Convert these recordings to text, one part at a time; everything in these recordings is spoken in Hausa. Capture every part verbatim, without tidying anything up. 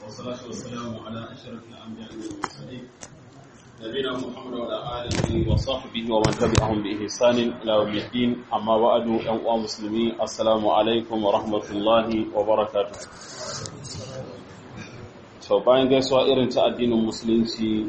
والصلاة والسلام على أشرف الأنبياء والمرسلين نبينا محمد وعلى آله وصحبه ومن تبعهم بإحسان إلى يوم الدين. أما بعد أيها المسلمين السلام عليكم ورحمة الله وبركاته. So bayan gaisuwa irin ta addinin musulunci,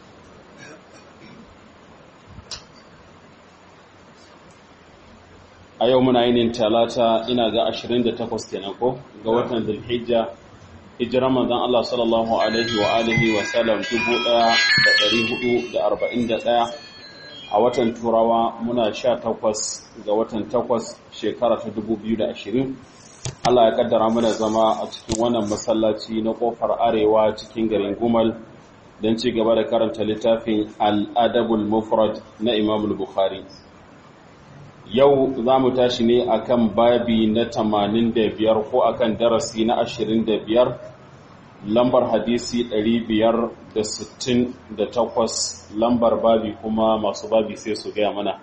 a yau muna yin talata ina ga ashirin da takwas kenan ko ga watan Dhul-Hijja, hijiran manzon Allah sallallahu alaihi wa alihi wa sallam dubu ɗaya da ɗari hudu da arba'in da ɗaya. A watan Turawa muna sha takwas ga watan takwas shekara ta dubu biyu da ashirin. Allah ya kaddara mana zama a cikin wannan masallaci na kofar arewa cikin garin Gumal don ci gaba da karanta littafin Al-Adabul Mufrad na Imam Bukhari. Yau za mu tashi ne akan babi na tamanin da biyar ko akan darasi na ashirin da biyar, lambar hadisi ɗari biyar da sittin da takwas, lambar babi kuma masu babi sai su gaya mana.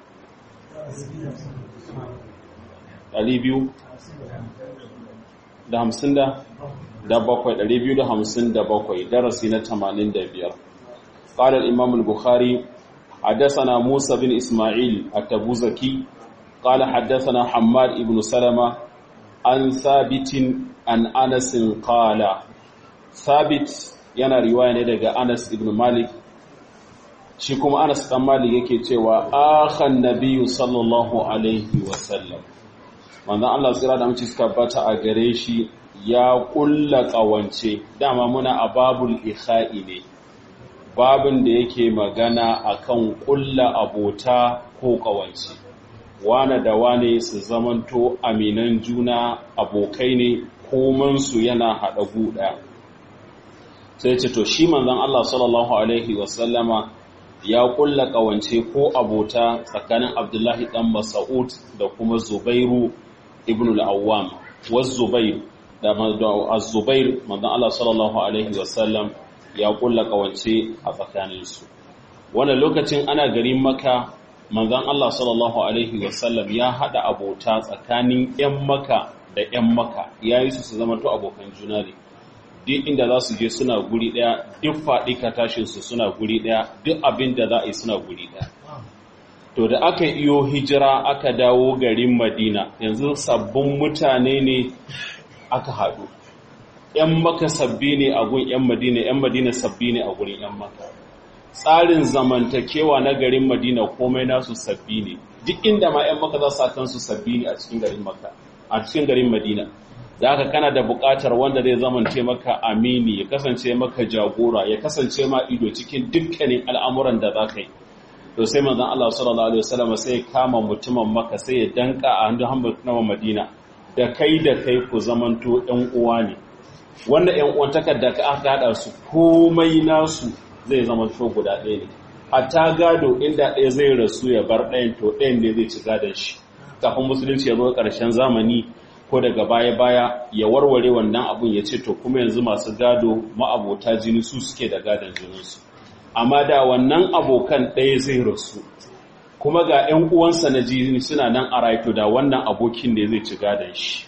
ɗari biyu da hamsin da bakwai, ɗari biyu da hamsin da bakwai, darasi na tamanin da biyar. قال الإمام البخاري حدثنا موسى بن إسماعيل التبوذكي قال حدثنا حماد بن سلمة عن ثابت عن أنس قال ثابت yana riwaya ne daga Anas ibn Malik, shi kuma Anas dan Malik yake cewa akhan nabiyyu sallallahu alaihi wasallam, manzon Allah tsira da mace suka bata a gare shi ya kulla kawance. Dama muna a babul ikha'i ne, babin da yake magana akan kulla abota ko kawance, wane da wane su zamanto aminan juna, abokai ne, komansu yana haɗa guda. Sai ce to shi manzon Allah sallallahu alaihi wasallama ya kulla kawance ko abota tsakanin Abdullahi dan Mas'ud da kuma Zubairu ibn al-Awwam. wa Zubair da Az-Zubair manzon Allah sallallahu alaihi wasallam ya kulla kawance a tsakaninsu. Wannan lokacin ana garin Makka, manzon Allah sallallahu alaihi wasallam ya hada abota tsakanin ƴan Makka da ƴan Makka, yayi su su zama to abokan juna ne. Duk inda za su je suna guri daya, duk faɗi ka tashin su suna guri daya, duk abin da za a yi suna guri daya. To da aka iyo hijira aka dawo garin Madina, yanzu sabbin mutane ne aka haɗu. ƴan Makka sabbi ne a gun ƴan Madina, ƴan Madina sabbi ne a gurin ƴan Makka. Tsarin zamantakewa na garin Madina komai nasu sabbi ne. Duk inda ma ƴan Makka za su kansu sabbi ne a cikin garin Makka, a cikin garin Madina. Da haka kana da buƙatar wanda zai zamance maka amini, ya kasance maka jagora, ya kasance ma ido cikin dukkanin al'amuran da za ka yi. To sai manzon Allah sallallahu alaihi wasallam sai kama mutumin Makka sai ya danka a hannun na Madina, da kai da kai ku zamanto ɗan uwa ne. Wanda ƴan uwantakar da aka haɗa su komai nasu zai zamanto guda ɗaya ne. Hatta gado inda ɗaya zai rasu ya bar ɗayan, to ɗayan ne zai ci gadon shi. Kafin musulunci ya zo ƙarshen zamani ko daga baya-baya ya warware wannan abun ya ce to kuma yanzu masu gado ma'abota jini su suke da gadon jininsu. Amma da wannan abokan ɗaya zai rasu kuma ga ‘yan uwansa na jini suna nan a raito, da wannan abokin ne zai ci gadon shi.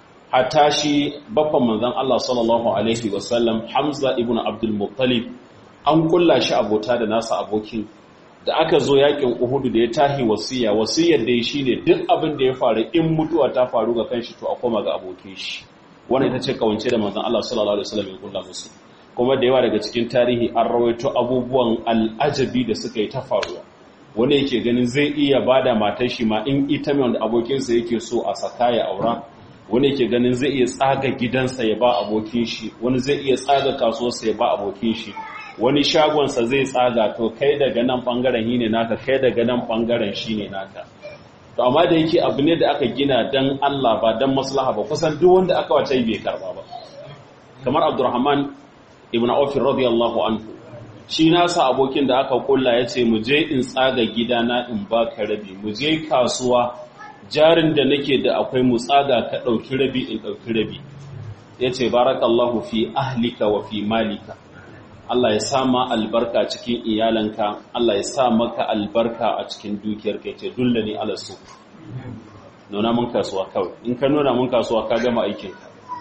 Hatta shi baffan manzon Allah sallallahu alaihi wasallam Hamza ibn Abdul Muttalib an kulla shi abota da nasa abokin. Da aka zo yakin Uhudu da ya tahi wasiya, wasiyar da ya shine duk abin da ya faru in mutuwa ta faru ga kanshi to a koma ga abokin shi. Wannan ita ce kawance da manzon Allah sallallahu alaihi wasallam ya kulla musu. Kuma da yawa daga cikin tarihi an rawaito abubuwan al'ajabi da suka yi ta faruwa. Wani yake ganin zai iya bada matar shi ma in ita mai wanda abokinsa yake so a saka ya aura. Wani yake ganin zai iya tsaga gidansa ya ba abokin shi, wani zai iya tsaga kasuwarsa ya ba abokin shi. Wani shagonsa zai tsaga, to kai daga nan ɓangaren shi ne naka, kai daga nan ɓangaren shi ne naka. To amma da yake abu ne da aka gina don Allah ba don maslaha ba, kusan duk wanda aka wata yi bai karba ba. Kamar Abdurrahman ibn Auf radiyallahu anhu, shi nasa abokin da aka kulla ya ce mu je in tsaga gidana in baka rabi, mu je kasuwa jarin da nake da akwai mu tsaga ka ɗauki rabi in ɗauki rabi. Ya ce barakallahu fi ahlika wa fi malika. Allah ya sa ma albarka cikin iyalanka, Allah ya sa maka albarka a cikin dukiyarka. Ce dulla ne ala su. Nuna mun kasuwa kawai. In ka nuna mun kasuwa ka gama aikinka.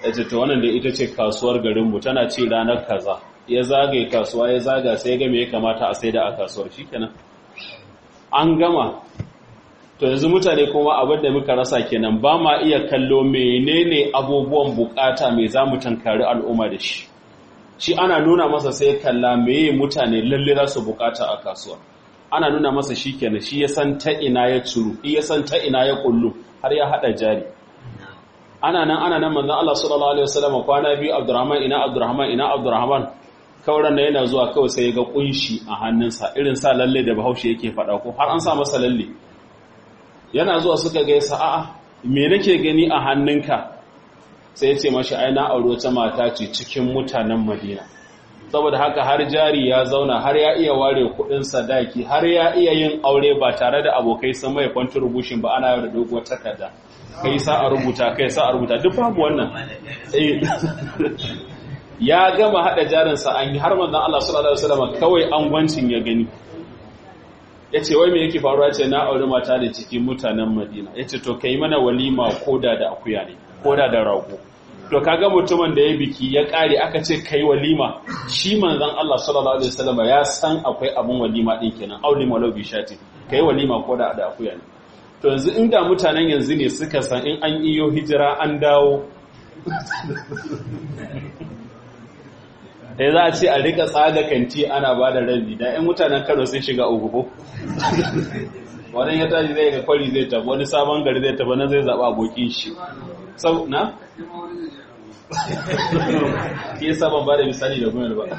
ya ce to wannan da ita ce kasuwar garinmu tana ci ranar kaza, ya zagaye kasuwa ya zaga sai ga me ya kamata a saida a kasuwar, shikenan an gama. To yanzu mutane kuma abin da muka rasa kenan, ba ma iya kallo menene abubuwan bukata mai za mu tankari al'umma da shi. Shi ana nuna masa sai kalla meye mutane lalle za su bukata a kasuwa. Ana nuna masa shi kenan, shi ya san ta ina ya curu, shi ya san ta ina ya kullu, har ya hada jari. Ana nan ana nan manzon Allah sallallahu alaihi wasallam kwana biyu Abdurrahman ina Abdurrahman ina Abdurrahman kauran da yana zuwa kawai sai ya ga kunshi a hannunsa, irin sa lalle da Bahaushe yake faɗa ko har an sa masa lalle. Yana zuwa suka gaisa, a'a me nake gani a hannunka? Sai ya ce mashi ai na aure wata mata ce cikin mutanen Madina, saboda haka har jari ya zauna, har ya iya ware kudin sadaki, har ya iya yin aure ba tare da abokai sun mai contribution ba, ana yau da doguwar takarda, kai sa a rubuta kai sa a rubuta, duk babu wannan. Ya gama hada jarinsa an yi, har manzon Allah sallallahu alaihi wasallam kawai angwancin ya gani. Ya ce wai me yake faruwa? Ce na aure mata da cikin mutanen Madina. Ya ce to kai mana walima koda da akuya ne, koda da rago. To kaga mutumin da ya biki ya kare aka ce kai walima, shi manzon Allah sallallahu alaihi wasallam ya san akwai abun walima din kenan, auli malau bi shati, kai walima koda da akuya ne. To yanzu inda mutanen yanzu ne suka san in an iyo hijira an dawo da za a ce a rika tsaga kanti ana ba da rabi, da ‘yan mutanen Kano sun shiga uku ko? Wani ya tashi zai ga kwari zai tafi, wani sabon gari zai tafi, na zai zaɓa abokin shi. Sau na? Ke saban ba da misali da gwinar ba.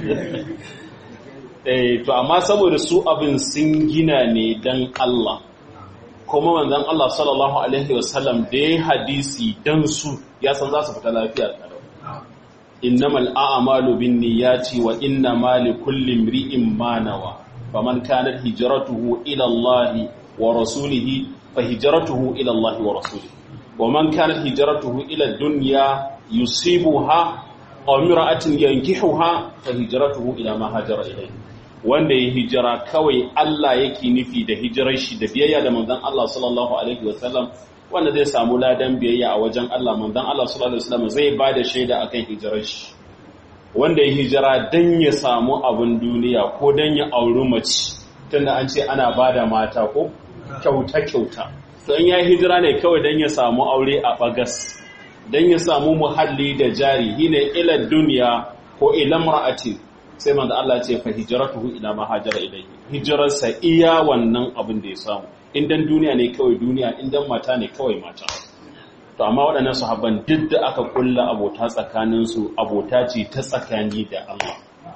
To, amma saboda su abin sun gina ne don Allah, kuma manzan Allah sallallahu Alaihi wasallam da ya hadisi don su ya san za su fita lafiya kalau. Innamal a'malu binniyati wa innamal likulli imri'in ma nawa. Faman kanat hijratuhu ila Allah wa rasulihi fa hijratuhu ila Allah wa rasulihi. Wa man kanat hijratuhu ila dunya yusibuha aw imra'atin yankihuha fa hijratuhu ila ma hajara ilayhi. Wanda ya hijira kawai Allah yake nufi da hijirar shi da biyayya da manzon Allah sallallahu alaihi wasallam, wanda zai samu ladan biyayya a wajen Allah. Manzon Allah sallallahu alaihi wasallam zai bada shaida akan hijirar shi. Wanda ya hijira dan ya samu abin duniya ko dan ya auri mace, tunda an ce ana bada mata ko kyauta kyauta, to in ya hijira ne kawai dan ya samu aure a bagas, dan ya samu muhalli da jari, hine ila duniya ko ila mar'atin, sai manzo Allah ce fa hijratuhu ila ma hajara ilayhi, hijrarsa iya wannan abin da ya samu. In dan duniya ne kawai duniya, in dan mata ne kawai mata. To amma waɗannan sahabban duk da aka kulla abota tsakanin su, abota ce ta tsakani da Allah.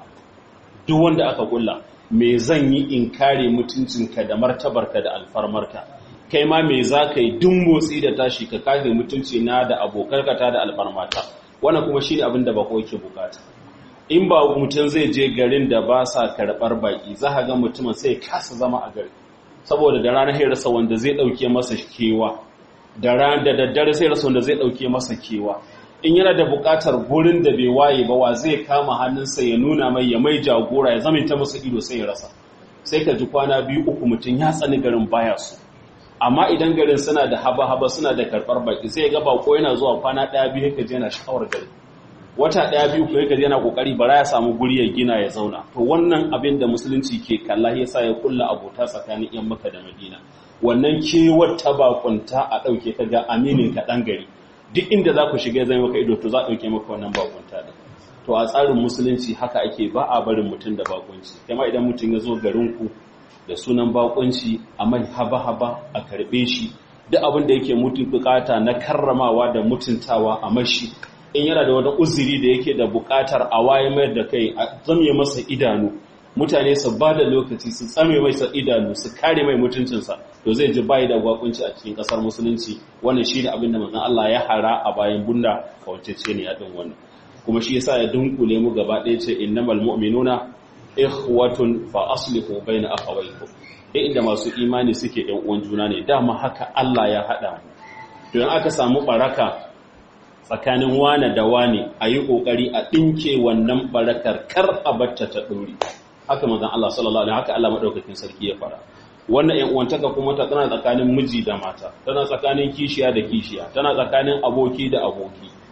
Duk wanda aka kulla, me zan yi in kare mutuncinka da martabarka da alfarmarka, kai ma me za ka yi duk motsi da tashi ka kare mutunci na da abokarkata da alfarmata. Wannan kuma shine abin da bako yake bukata. In ba mutum zai je garin da ba sa karɓar baki, za ka ga mutumin sai kasa zama a gari, saboda da ranar sai rasa wanda zai ɗauke masa kewa, da ranar da daddare sai rasa wanda zai ɗauke masa kewa. In yana da buƙatar gurin da bai waye ba, wa zai kama hannunsa ya nuna mai, ya mai jagora, ya zama ta masa ido sai ya rasa. Sai ka ji kwana biyu uku mutum ya tsani garin baya su. Amma idan garin suna da haba-haba, suna da karɓar baki, sai ya ga bako yana zuwa kwana ɗaya biyu ka je yana sha'awar gari. Wata ɗaya biyu ko yake yana kokari bara ya samu guri ya gina ya zauna. To wannan abin da musulunci ke kalla yasa ya kulla abota tsakanin yan Makka da Madina. Wannan kewar ta bakunta a dauke ka ga aminin ka dan gari. Duk inda za ku shiga zai maka ido to za a dauke maka wannan bakunta din. To a tsarin musulunci haka ake, ba a barin mutum da bakunci. Kuma idan mutum ya zo garin ku da sunan bakunci, a mai haba-haba a karbe shi. Duk abin da yake mutum bukata na karramawa da mutuntawa a mashi. In yana da wani uzuri da yake da bukatar a waye mai da kai, a tsame masa idanu, mutane su ba da lokaci su tsame masa idanu, su kare mai mutuncinsa, to zai ji bayi da gwakunci a cikin kasar musulunci. Wannan shi ne abin da manzon Allah ya hara a bayan bunda kawancece ne yadin wannan. Kuma shi yasa ya dunkule mu gaba ɗaya ce innamal mu'minuna ikhwatun fa aslihu baina akhawaykum. Dai inda masu imani suke ɗan uwan juna ne, dama haka Allah ya haɗa mu. To in aka samu baraka tsakanin wane da wane, a yi ƙoƙari a ɗinke wannan barakar, kar a bacce ta ɗori. Haka manzon Allah sallallahu alaihi, haka Allah maɗaukakin sarki ya fara. Wannan ‘yan uwantaka kuma ta tana tsakanin miji da mata, tana tsakanin kishiya da kishiya, tana tsakanin aboki da aboki,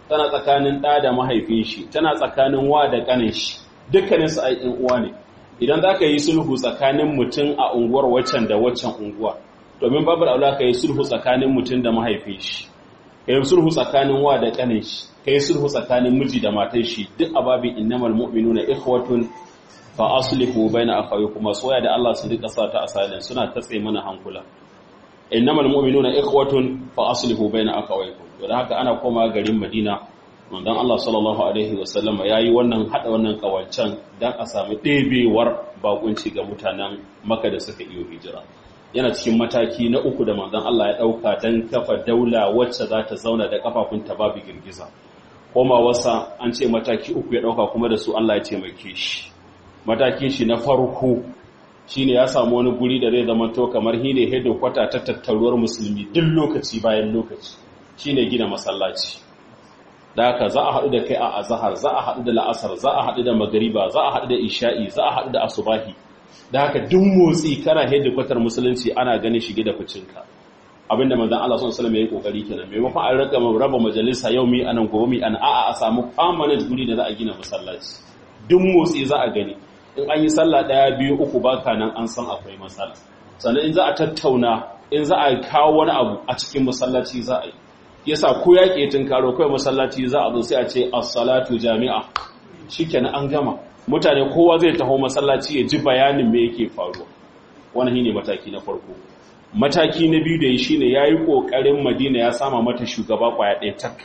tana tsakanin ɗa da mahaifin shi, tana tsakanin wa da ƙanin shi, dukkanin su ai uwa ne. Idan za ka yi sulhu tsakanin mutum a unguwar waccan da waccan unguwa, domin babu aula ka yi sulhu tsakanin mutum da mahaifin shi, ka yi sulhu tsakanin wa da ƙanin shi, ka yi sulhu tsakanin miji da matan shi, duk a babin innamal mu'minuna ikhwatun fa aslihu baina akhawaykum. Soya da Allah su rika sa ta asalin suna tatse mana hankula. Innamal mu'minuna ikhwatun fa aslihu baina akhawaykum. Don haka ana koma garin Madina, manzon Allah sallallahu alaihi wasallam yayi wannan hada wannan kawancan dan a samu ɗebewar bakunci ga mutanen Makka da suka iyo hijira. Yana cikin mataki na uku da manzon Allah ya dauka dan kafa daula wacce za ta zauna da kafafunta babu girgiza. Koma wasa an ce mataki uku ya dauka kuma da su Allah ya taimake shi. Matakin shi na farko shine ya samu wani guri da zai zama to kamar hine hedo kwata ta tattaruwar musulmi duk lokaci bayan lokaci, shine gina masallaci. Da haka za a haɗu da kai a azhar, za a haɗu da la'asar, za a haɗu da magariba, za a haɗu da isha'i, za a haɗu da asubahi. Da haka duk motsi kana hedo kwatar musulunci ana ganin shige da ficinka. Abinda manzon Allah sallallahu alaihi wasallam yayi kokari kenan. Maimakon an raka raba majalisa yau mi anan gobe mi an a'a a samu permanent guri da za a gina masallaci. Duk motsi za a gani. In an yi sallah ɗaya biyu uku baka nan an san akwai matsala. Sannan in za a tattauna, in za a kawo wani abu a cikin masallaci za a yi. Yasa ko yaƙi tun karo kai masallaci za a zo sai a ce as-salatu jami'a. Shikenan an gama. Mutane kowa zai taho masallaci ya ji bayanin me yake faruwa. Wannan shine mataki na farko. Mataki na biyu da yi shine yayi kokarin Madina ya sama mata shugaba kwaya ɗaya tak.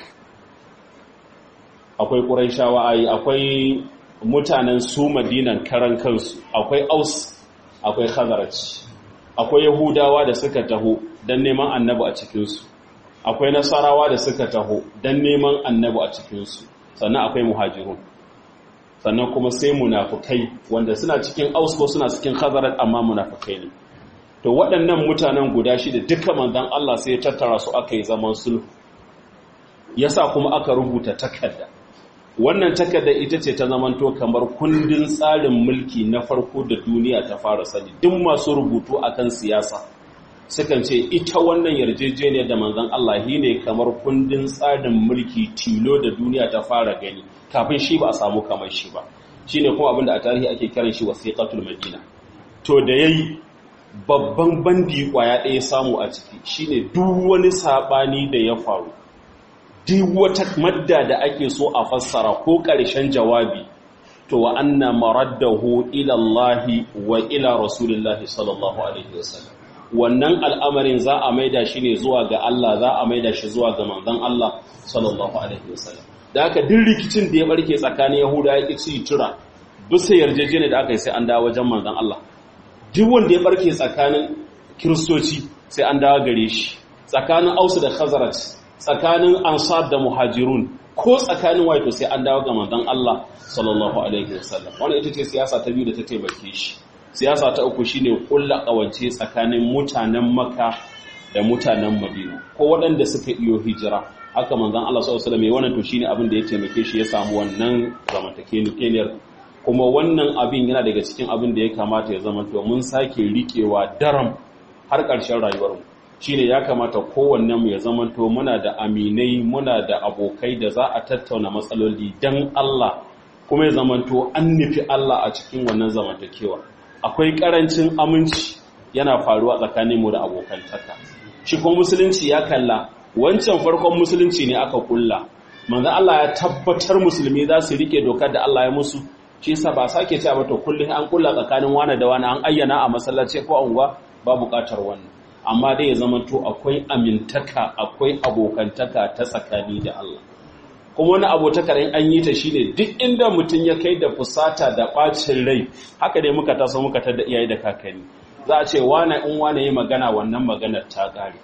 Akwai Qurayshawa ai, akwai mutanen su Madinan karan kansu, akwai Aus, akwai Khazraj, akwai Yahudawa da suka taho dan neman annabi a cikin su, akwai Nasarawa da suka taho dan neman annabi a cikin su, sannan akwai Muhajirun, sannan kuma sai munafikai wanda suna cikin Aus ko suna cikin Khazraj amma munafikai ne. To waɗannan mutanen guda shida duka manzon Allah sai ya tattara su aka yi zaman sulhu, yasa kuma aka rubuta takarda. Wannan takarda ita ce ta zamanto kamar kundin tsarin mulki na farko da duniya ta fara sani. Duk masu rubutu akan siyasa sukan ce ita wannan yarjejeniyar da manzon Allah shi ne kamar kundin tsarin mulki tilo da duniya ta fara gani, kafin shi ba a samu kamar shi ba. Shine kuma abinda a tarihi ake kiran shi wasiqatul Madina. To da yayi babban bandi kwaya ɗaya samu a ciki shine duk wani sabani da ya faru, duk wata madda da ake so a fassara ko ƙarshen jawabi, to wa anna maraddahu ila Allah wa ila Rasulillahi sallallahu alaihi wasallam. Wannan al'amarin za a maida shi ne zuwa ga Allah, za a maida shi zuwa ga manzon Allah sallallahu alaihi wasallam. Da haka duk rikicin da ya barke tsakanin Yahuda ya kici tura bisa yarjejeniya da aka yi sai an dawo wajen manzon Allah. Duk wanda ya barke tsakanin Kiristoci sai an dawo gare shi, tsakanin Aus da Khazraj, tsakanin Ansar da Muhajirun, ko tsakanin waito sai an dawo ga manzon Allah sallallahu alaihi wasallam. Wannan ita ce siyasa ta biyu da ta taimake shi. Siyasa ta uku shine kullu kawance tsakanin mutanen Makka da mutanen Madina, ko waɗanda suka iyo hijira. Haka manzon Allah sallallahu alaihi wasallam ya wannan to shine abin da ya taimake shi ya samu wannan zamantakeniyar. Kuma wannan abin yana daga cikin abin da ya kamata ya zama to mun sake riƙewa daram har ƙarshen rayuwarmu. Shine ya kamata kowannenmu ya zamanto muna da aminai, muna da abokai da za a tattauna matsaloli dan Allah, kuma ya zamanto an nufi Allah a cikin wannan zamantakewa. Akwai karancin aminci yana faruwa tsakaninmu da abokantaka. Shi kuma musulunci ya kalla wancan farkon musulunci ne aka kulla. Manzo Allah ya tabbatar musulmi za su rike dokar da Allah ya musu. Shi yasa ba sake cewa ba to kullun an kulla tsakanin wani da wani an ayyana a masallaci ko a unguwa, ba buƙatar wannan. Amma dai ya zamanto akwai amintaka, akwai abokantaka ta tsakani da Allah. Kuma wani abotakar in an yi ta shine duk inda mutum ya kai da fusata da bacin rai, haka dai muka taso muka tada iyaye da kakanni, za a ce wane in wane yi magana wannan maganar ta kare.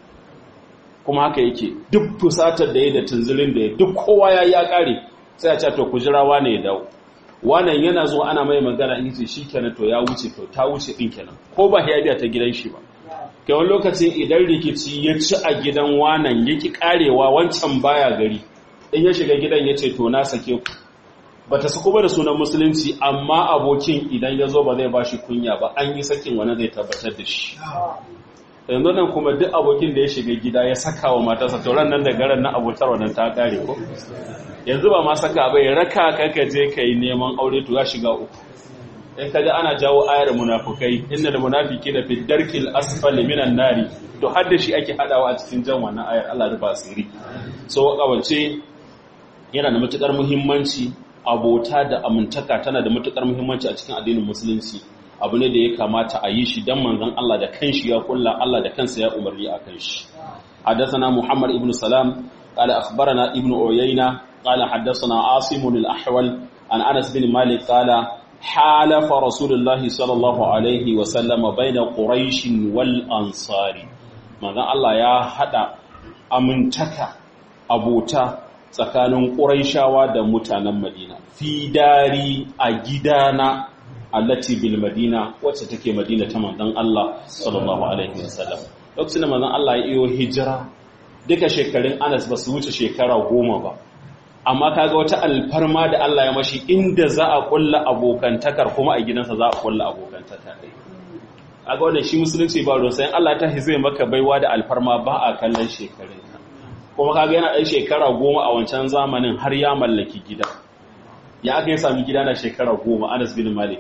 Kuma haka yake duk fusatar da ya da tunzulin da ya duk kowa ya ya kare, sai a ce to ku jira wane ya dawo. Wannan yana zuwa ana mai magana in ce shikenan to ya wuce to ta wuce din kenan, ko ba ya biya ta gidan shi ba. Kai wani lokacin idan rikici ya ci a gidan wanan yaki karewa wancan baya gari, in ya shiga gidan ya ce to na sake ku, ba ta sako ba da sunan musulunci, amma abokin idan ya zo ba zai ba shi kunya ba, an yi sakin wani zai tabbatar da shi. yanzu nan kuma duk abokin da ya shiga gida ya saka wa matarsa to ran nan da garan na abotar wannan ta kare ko yanzu ba ma saka bai raka kanka je kai neman aure to ya shiga uku in kaji ana jawo ayar munafikai innal munafiqina fi darkil asfali minan nari to hadda shi ake hadawa a cikin jan wannan ayar Allah rufa asiri so kawance yana da matukar muhimmanci abota da amintaka tana da matukar muhimmanci a cikin addinin musulunci abu ne da ya kamata a yi shi dan manzon Allah da kanshi ya kulla Allah da kansa ya umarni a kan shi hadathana Muhammad ibn Salam qala akhbarana ibn Uyayna qala hadathana Asim al-Ahwal an Anas bin Malik qala halafa Rasulullah sallallahu alaihi wa sallam baina Quraysh wal Ansari manzon Allah ya hada amintaka abota tsakanin Qurayshawa da mutanen Madina fi dari a gidana allati bil Madina wacce take Madina ta manzon Allah sallallahu alaihi wasallam lokacin da manzon Allah ya iyo hijira duka shekarun Anas ba su wuce shekara goma ba amma kaga wata alfarma da Allah ya mashi inda za a kulla abokantakar kuma a gidansa za a kulla abokantaka dai kaga wannan shi musulunci ba ruwa sai Allah ta zai maka baiwa da alfarma ba a kallon shekarun ka kuma kaga yana ɗan shekara goma a wancan zamanin har ya mallaki gida ya aka yi sami gida na shekara goma Anas bin Malik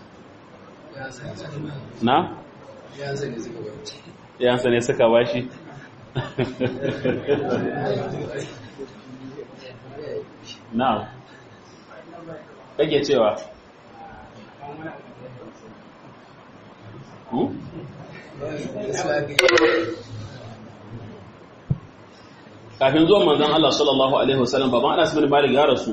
na? yansa ne suka ba shi na kake cewa ku? kafin zuwan manzon Allah sallallahu alaihi wasallam baban Anas bin Malik ya rasu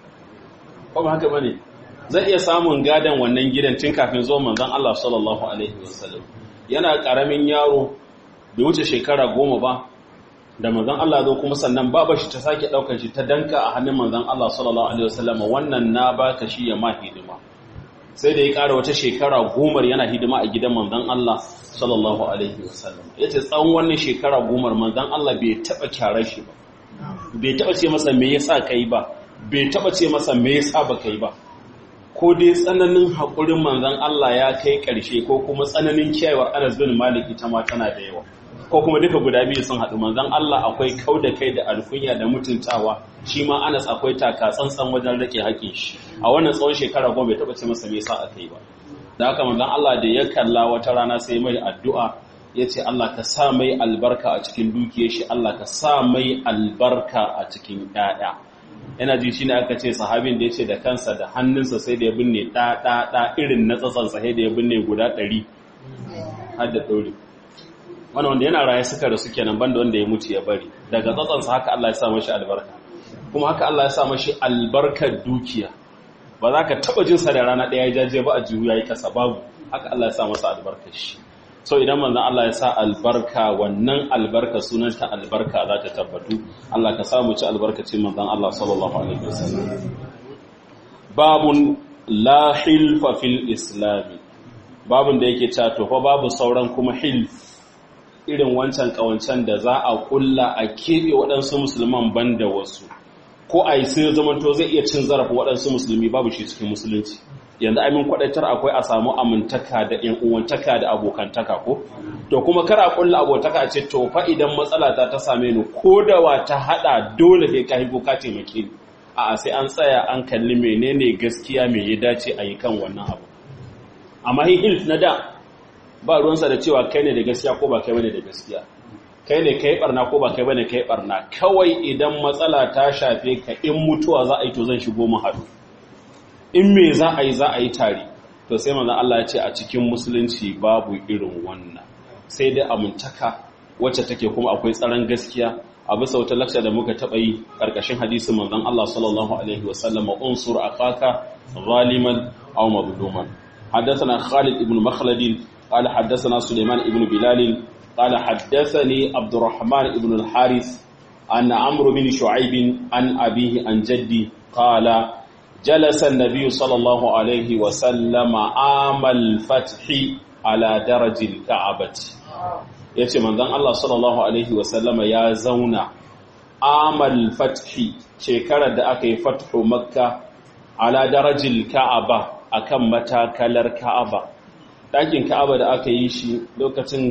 ko ba haka bane zai iya samun gadan wannan gidan tun kafin zuwan manzon Allah sallallahu alaihi wasallam yana karamin yaro bai wuce shekara goma ba da manzon Allah zo kuma sannan baba shi ta sake daukar shi ta danka a hannun manzon Allah sallallahu alaihi wasallam wannan na baka shi ya ma hidima sai da ya kara wata shekara goma yana hidima a gidan manzon Allah sallallahu alaihi wasallam yace tsawon wannan shekara goma manzon Allah bai taba kyarar shi ba bai taba ce masa me yasa kai ba bai taba ce masa me yasa ba kai ba ko dai tsananin haƙurin manzon Allah ya kai ƙarshe ko kuma tsananin kiyayewar Anas bin Malik ita ma tana da yawa ko kuma duka guda biyu sun haɗu manzon Allah akwai kauda kai da alkunya da mutuntawa shi ma Anas akwai taka tsantsan wajen rake haƙin shi a wannan tsawon shekara goma bai taɓa ce masa me yasa akai ba da haka manzon Allah da ya kalla wata rana sai mai addu'a yace Allah ka sa mai albarka a cikin dukiyar shi Allah ka sa mai albarka a cikin ƴaƴa yana ji shine aka ce sahabin da yace da kansa da hannunsa sai da ya binne da da da irin na tsatsan sa sai da ya binne guda ɗari har da ɗori wannan wanda yana raye suka rasu kenan banda wanda ya mutu ya bari daga tsatsan sa haka Allah ya sa mashi albarka kuma haka Allah ya sa mashi albarkar dukiya ba za ka taba jin sa da rana ɗaya ya jaje ba a jihu yayi kasa babu haka Allah ya sa masa albarkar shi so idan manzon Allah ya sa albarka wannan albarka sunanta albarka za ta tabbatu Allah ka samu ci albarkacin manzon Allah sallallahu alaihi wasallam babun la hilfa fil islam babun da yake cewa to fa babu sauran kuma hilf irin wancan kawancan da za a kulla a kebe waɗansu musulman banda wasu ko ai sai zamanto zai iya cin zarafin waɗansu musulmi babu shi cikin musulunci yanzu amin kwadaitar akwai a samu amintaka da ƴan uwantaka da abokantaka ko to kuma kar a kulla abotaka ce to fa idan matsala ta ta same ni ko da wa ta hada dole sai ka hibo ka taimake ni a sai an tsaya an kalli menene gaskiya me ya dace a yi kan wannan abu amma hilf na da ba ruwansa da cewa kai ne da gaskiya ko ba kai bane da gaskiya kai ne kai barna ko ba kai bane kai barna kawai idan matsala ta shafe ka in mutuwa za a yi to zan shigo mu haɗu in me za a yi za a yi tare to sai manzon Allah ya ce a cikin musulunci babu irin wannan sai dai amintaka wacce take kuma akwai tsaron gaskiya a bisa wata lakta da muka taɓa yi ƙarƙashin hadisin manzon Allah sallallahu alaihi wasallam unsur akaka zaliman aw mazluman حدثنا خالد بن مخلد قال حدثنا سليمان بن بلال قال حدثني عبد الرحمن بن الحارث عن عمرو بن شعيب عن أبيه عن جدي قال جلس النبي صلى الله عليه وسلم عام الفتح على درج الكعبة yace manzon Allah sallallahu alaihi wasallama ya zauna amal fathi shekarar da aka yi fathu makka ala darajil ka'aba akan matakalar ka'aba dakin ka'aba da aka yi shi lokacin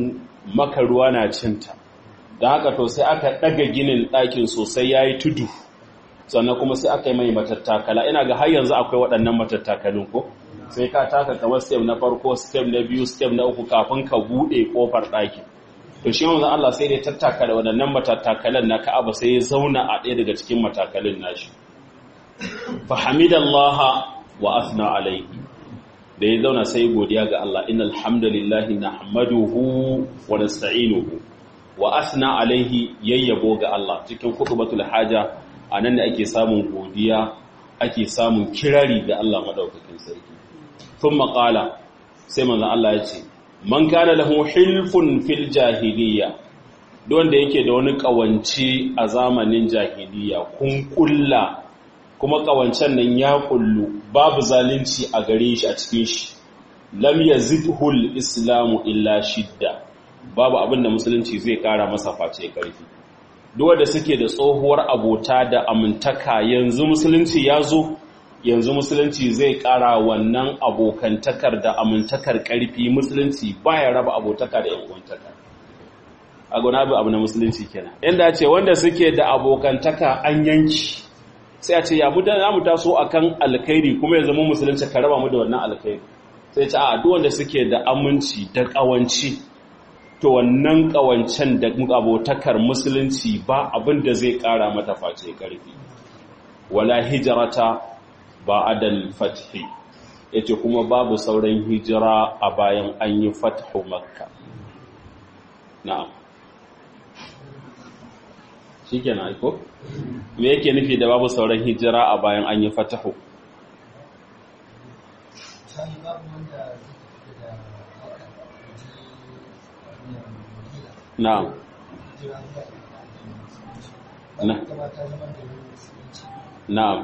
maka ruwa na cinta don haka to sai aka ɗaga ginin ɗakin sosai ya yi tudu sannan kuma sai aka yi mai matattakala ina ga har yanzu akwai waɗannan matattakalin ko sai ka taka kamar step na farko step na biyu step na uku kafin ka buɗe ƙofar ɗakin to shi wanzan Allah sai dai tattaka da waɗannan matattakalan na Ka'aba sai ya zauna a ɗaya daga cikin matakalin nashi fa hamidallaha wa asna alaihi da ya zauna sai godiya ga Allah innal hamdalillahi nahmaduhu wa nasta'inuhu wa asna alaihi yayyabo ga Allah cikin khutbatul haja anan ne ake samun godiya ake samun kirari ga Allah madaukakin sarki thumma qala sai manzon Allah ya ce man kana lahu hilfun fil jahiliya don da yake da wani kawance a zamanin jahiliya kun kulla kuma kawancen nan ya kullu babu zalunci a gare shi a cikin shi lam yazidhul islamu illa shidda babu abin da musulunci zai kara masa face karfi duk wanda suke da tsohuwar abota da amintaka yanzu musulunci ya zo yanzu musulunci zai kara wannan abokantakar da amintakar karfi musulunci baya raba abotaka da yankuwantaka a gona abu na musulunci kenan inda ce wanda suke da abokantaka an yanki sai a ce ya mu da mu taso akan alkhairi kuma ya zama musulunci ka raba mu da wannan alkhairi sai ce a duk wanda suke da aminci da kawanci to wannan kawancen da abotakar musulunci ba abin da zai kara mata face karfi wala hijrata ba'dal fathi yace kuma babu sauran hijira a bayan an yi fathu makka na'am shikenan aiko me yake nufi da babu sauran hijira a bayan an yi fatahu na'am na'am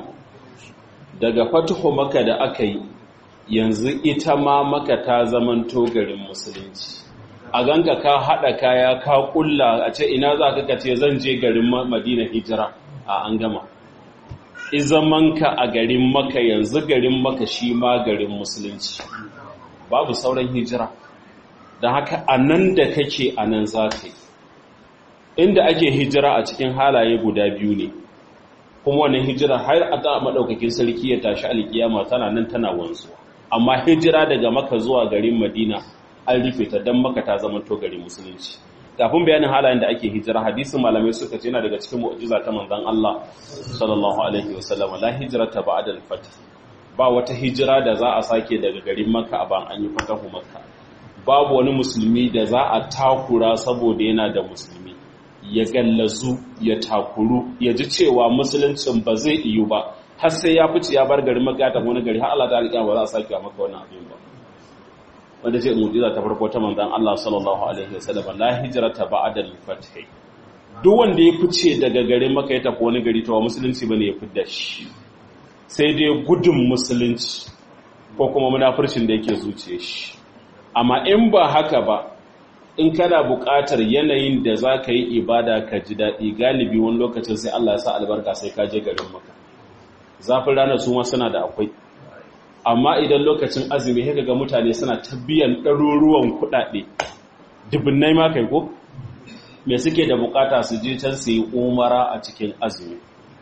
daga fatahu maka da aka yi yanzu ita ma maka ta zamanto garin musulunci a ganka ka haɗa kaya ka ƙulla a ce ina za ka kace zan je garin madina hijira a an gama izamanka a garin maka yanzu garin maka shi ma garin musulunci babu sauran hijira don haka a nan da kake a nan za ka yi inda ake hijira a cikin halaye guda biyu ne kuma wannan hijira har a ta maɗaukakin sarki ya tashi alkiyama tana nan tana wanzuwa amma hijira daga maka zuwa garin madina an rufe ta don maka ta zama to garin musulunci kafin bayanin halayen da ake hijira hadisin malamai suka ce yana daga cikin mu'jiza ta manzon Allah sallallahu alaihi wasallam la hijrata ba'da al-fath ba wata hijira da za a sake daga garin makka a ban an yi fatahu makka babu wani musulmi da za a takura saboda yana da musulmi ya gallazu ya takuru ya ji cewa musuluncin ba zai iyo ba har sai ya fice ya bar garin makka ta wani gari har Allah ta alƙiya ba za a sake maka wannan abin ba wanda ce mu'jiza ta farko ta manzon Allah sallallahu alaihi wasallam la hijrata ba'da al-fath duk wanda ya fice daga garin Makka ya tafi wani gari to musulunci bane ya fidda shi sai dai gudun musulunci ko kuma munafircin da yake zuciye shi amma in ba haka ba in kana buƙatar yanayin da zaka yi ibada ka ji dadi galibi wani lokacin sai Allah ya sa albarka sai ka je garin Makka zafin ranar su ma suna da akwai amma idan lokacin azumi haka ga mutane suna ta biyan ɗaruruwan kuɗaɗe dubunnai ma kai ko me suke da bukata su je can su yi umara a cikin azumi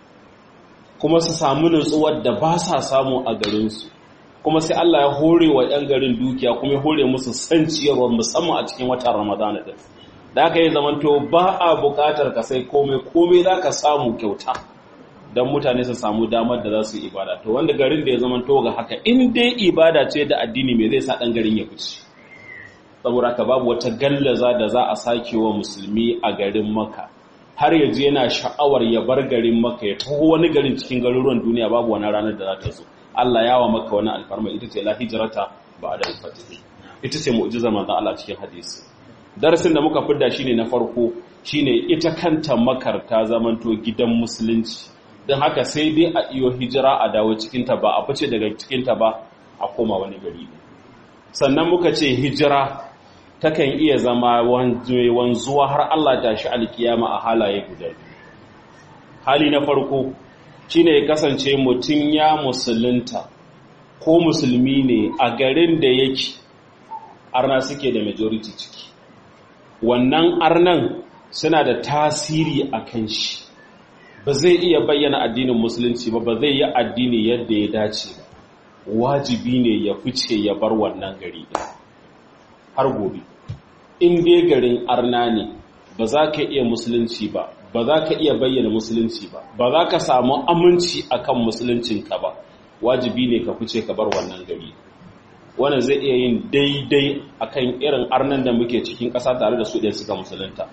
kuma su samu nutsuwar da ba sa samu a garinsu kuma sai Allah ya hore wa ‘yan garin dukiya kuma ya hore musu san ciyarwa musamman a cikin watan ramadana ɗin da aka yi zamanto ba a bukatar ka sai komai komai za ka samu kyauta don mutane su samu damar da za su yi ibada to wanda garin da ya zama to ga haka in dai ibada ce da addini mai zai sa dan garin ya fice saboda ka babu wata gallaza da za a sake wa musulmi a garin Makka har yaje yana sha'awar ya bar garin Makka ya taho wani garin cikin garuruwan duniya babu wani ranar da za ta zo Allah ya wa Makka wani alfarma ita ce la hijrata ba'da al-fath ita ce mu'jizar manzon Allah cikin hadisi darasin da muka fidda shine na farko shine ita kanta Makkar ta zamanto gidan musulunci don haka sai dai a iyo hijira a dawo cikinta ba a fice daga cikinta ba a koma wani gari sannan muka ce hijira takan iya zama wanzuwa har Allah ta shi alkiyama a halaye guda biyu hali na farko shine ya kasance mutum ya musulunta ko musulmi ne a garin da yake arna suke da majority ciki wannan arnan suna da tasiri a kan shi, ba zai iya bayyana addinin musulunci ba, ba zai yi addini yadda ya dace ba, wajibi ne ya fice ya bar wannan gari har gobe. In dai garin arna ne, ba za ka iya musulunci ba, ba za ka iya bayyana musulunci ba, ba za ka samu aminci akan musuluncinka ba, wajibi ne ka fice ka bar wannan gari. Wannan zai iya yin daidai akan irin arnan da muke cikin ƙasa tare da su ɗaya suka musulunta.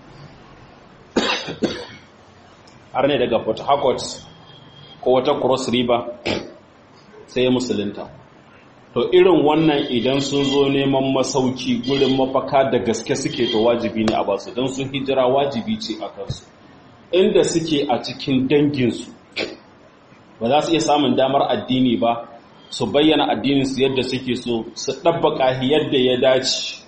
Arne daga Port Harcourt ko wata Cross River sai ya musulunta. To irin wannan idan sun zo neman masauki gurin mafaka da gaske suke, to wajibi ne a basu, don sun hijira wajibi ce a kansu. Inda suke a cikin danginsu ba za su iya samun damar addini ba, su bayyana addininsu yadda suke so, su ɗabbaƙa yadda ya dace,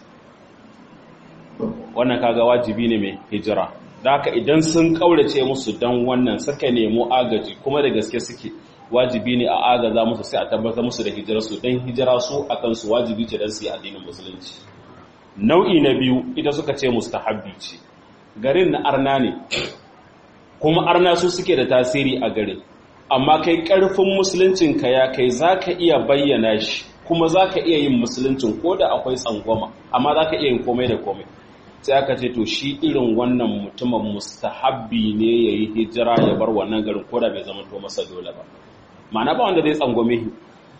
wannan kaga wajibi ne mai hijira. Da haka idan sun ƙaurace musu don wannan suka nemo agaji kuma da gaske suke, wajibi ne a agaza musu, sai a tabbatar musu da hijirarsu, don hijira su a kansu wajibi ce don su yi addinin musulunci. Nau'i na biyu ita suka ce mustahabbi ce. Garin na arna ne, kuma arna su suke da tasiri a garin, amma kai ƙarfin musuluncinka ya kai za ka iya bayyana shi, kuma za ka iya yin musuluncin ko da akwai tsangwama, amma za ka iya yin komai da komai. Sai aka ce to shi irin wannan mutumin mustahabbi ne ya yi hijira ya bar wannan garin ko da bai zama to masa dole ba. Ma'ana ba wanda zai tsangwame shi,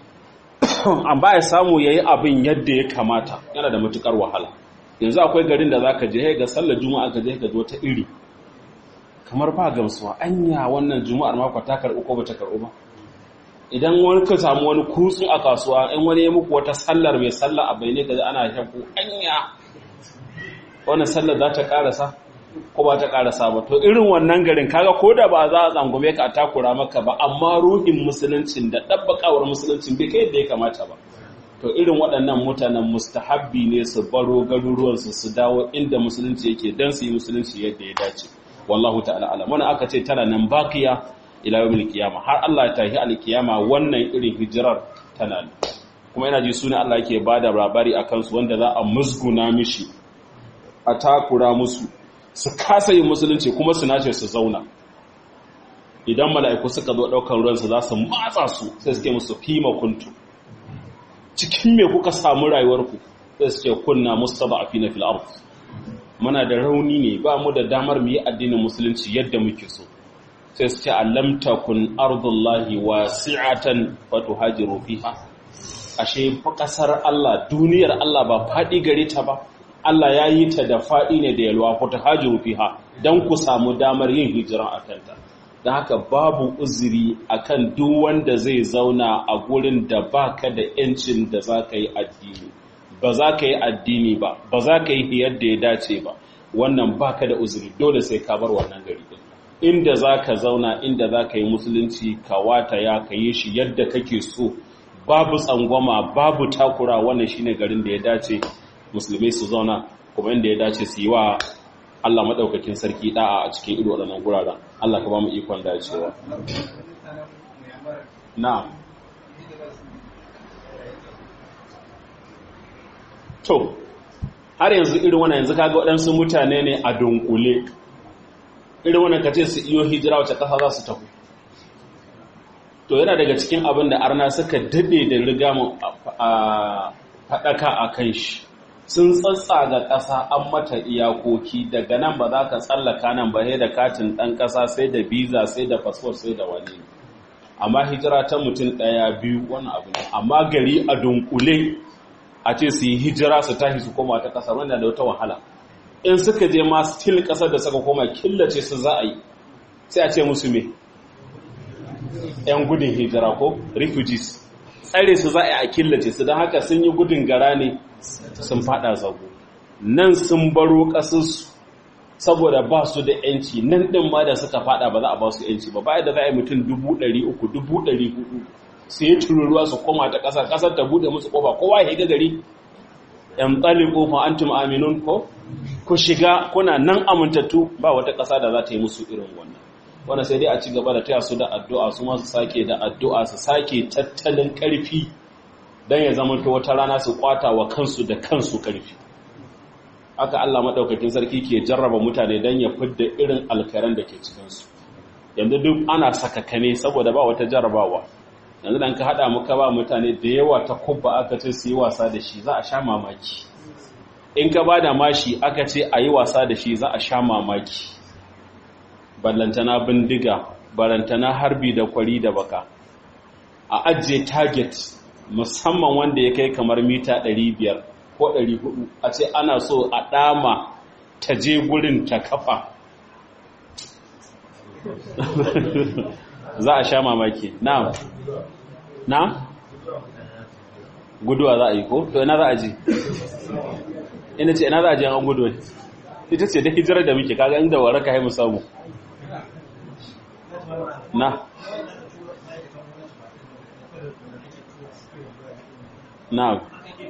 an ba ya samu ya yi abin yadda ya kamata, yana da matukar wahala. Yanzu akwai garin da za ka je ga sallar juma'a ka je ka zo ta iri kamar ba gamsuwa, anya wannan juma'ar mako ta karɓi ko ba ta karɓi ba. Idan wani ka samu wani kutsu a kasuwa, in wani ya muku wata sallar mai sallar a bai ne ga ana shakku, anya wannan sallar za ta karasa ko ba ta karasa ba. To irin wannan garin kaga ko da ba za a zangume ka a takura maka ba, amma ruhin musuluncin da dabbakawar musuluncin bai kai yadda ya kamata ba. To irin waɗannan mutanen mustahabbi ne su baro garuruwansu su dawo inda musulunci yake don su yi musulunci yadda ya dace. Wallahu ta'ala alam. Wannan aka ce tana nan baqiya ila yawmil qiyama, har Allah ya tahi alkiyama wannan irin hijirar tana nan. Kuma ina ji sunan Allah yake bada labari akan su wanda za a musguna mishi, a takura musu, su kasa yin musulunci kuma su nace su zauna. Idan mala'iku suka zo ɗaukar ruwansu za su matsa su, sai suke musu fima kuntu, cikin me kuka samu rayuwarku? Sai suke kunna mustada'afina fil ardh, muna da rauni ne, ba mu da damar mu yi addinin musulunci yadda muke so. Sai su ce alam takun ardullahi wasi'atan fatuhajiru fiha, ashe kasar Allah, duniyar Allah ba faɗi gare ta ba, Allah ya yi ta da faɗi ne da yalwa, fatuhajiru fiha, dan ku samu damar yin hijira a kanta. Da haka babu uzuri akan duk wanda zai zauna a gurin da baka da yancin da za ka yi addini, ba za ka yi addini ba, ba za ka yi yadda ya dace ba, wannan baka da uzuri, dole sai ka bar wannan gari din. Inda za ka zauna, inda za ka yi musulunci, ka wata ya ka yi shi yadda kake so, babu tsangwama, babu takura, wannan shine garin da ya dace musulmai su zauna, kuma inda ya dace su yi wa Allah maɗaukakin sarki ɗa'a a cikin ido waɗannan guraren. Allah ka ba mu ikon dacewa. Na. To, har yanzu irin wannan yanzu kaga waɗansu mutane ne a dunkule. Irin wannan kace su iyo hijira wacce ƙasa za su tafi. To, yana daga cikin abin da arna suka daɗe da riga mu a faɗaka a kan shi. Sun tsatsaga ƙasa an mata iyakoki, daga nan ba za ka tsallaka nan ba, sai da katin ɗan ƙasa, sai da biza, sai da fasfot, sai da wani. Amma hijira ta mutum ɗaya biyu wani abu ne, amma gari a dunkule a ce su yi hijira su tashi su koma ta ƙasar, wanda da wata wahala. In suka je ma still ƙasar da suka koma killace su za a yi, sai a ce musu me? ‘Yan gudun hijira ko refugees. Tsare su za a yi a killace su, don haka sun yi gudun gara ne sun fada zago. Nan sun baro ƙasarsu saboda ba su da ‘yanci, nan ɗin ma da suka fada ba za a ba su ‘yanci ba, bayan da za a yi mutum dubu ɗari uku, dubu ɗari hudu su yi tururuwa su koma ta ƙasar, ƙasar ta buɗe musu ƙofa, kowa ya ga gari. ‘Yan tsali ƙofa an tum aminun ko? Ku shiga kuna nan amintattu, ba wata ƙasa da za ta yi musu irin wannan. Wannan sai dai a ci gaba da taya su da addu'a, su ma su sake da addu'a, su sake tattalin ƙarfi don ya zama ta wata rana su kwata wa kansu da kansu ƙarfi. aka Allah madaukakin sarki ke jarraba mutane dan ya fidda irin alkaran da ke cikin su yanzu duk ana sakakane saboda ba wata jarrabawa yanzu dan ka hada muka ba mutane da yawa ta kubba aka ce su yi wasa da shi za a sha mamaki in ka bada mashi aka ce a yi wasa da shi za a sha mamaki ballantana bindiga barantana harbi da kwari da baka a ajiye target musamman wanda ya kai kamar mita ɗari biyar ko ɗari hudu a ce ana so a ɗama ta je gurin ta kafa za a sha mamaki na na guduwa za a yi ko to ina za a ji ina ce ina za a ji an guduwa ita ce da hijirar da muke kaga inda waraka haimu samu na na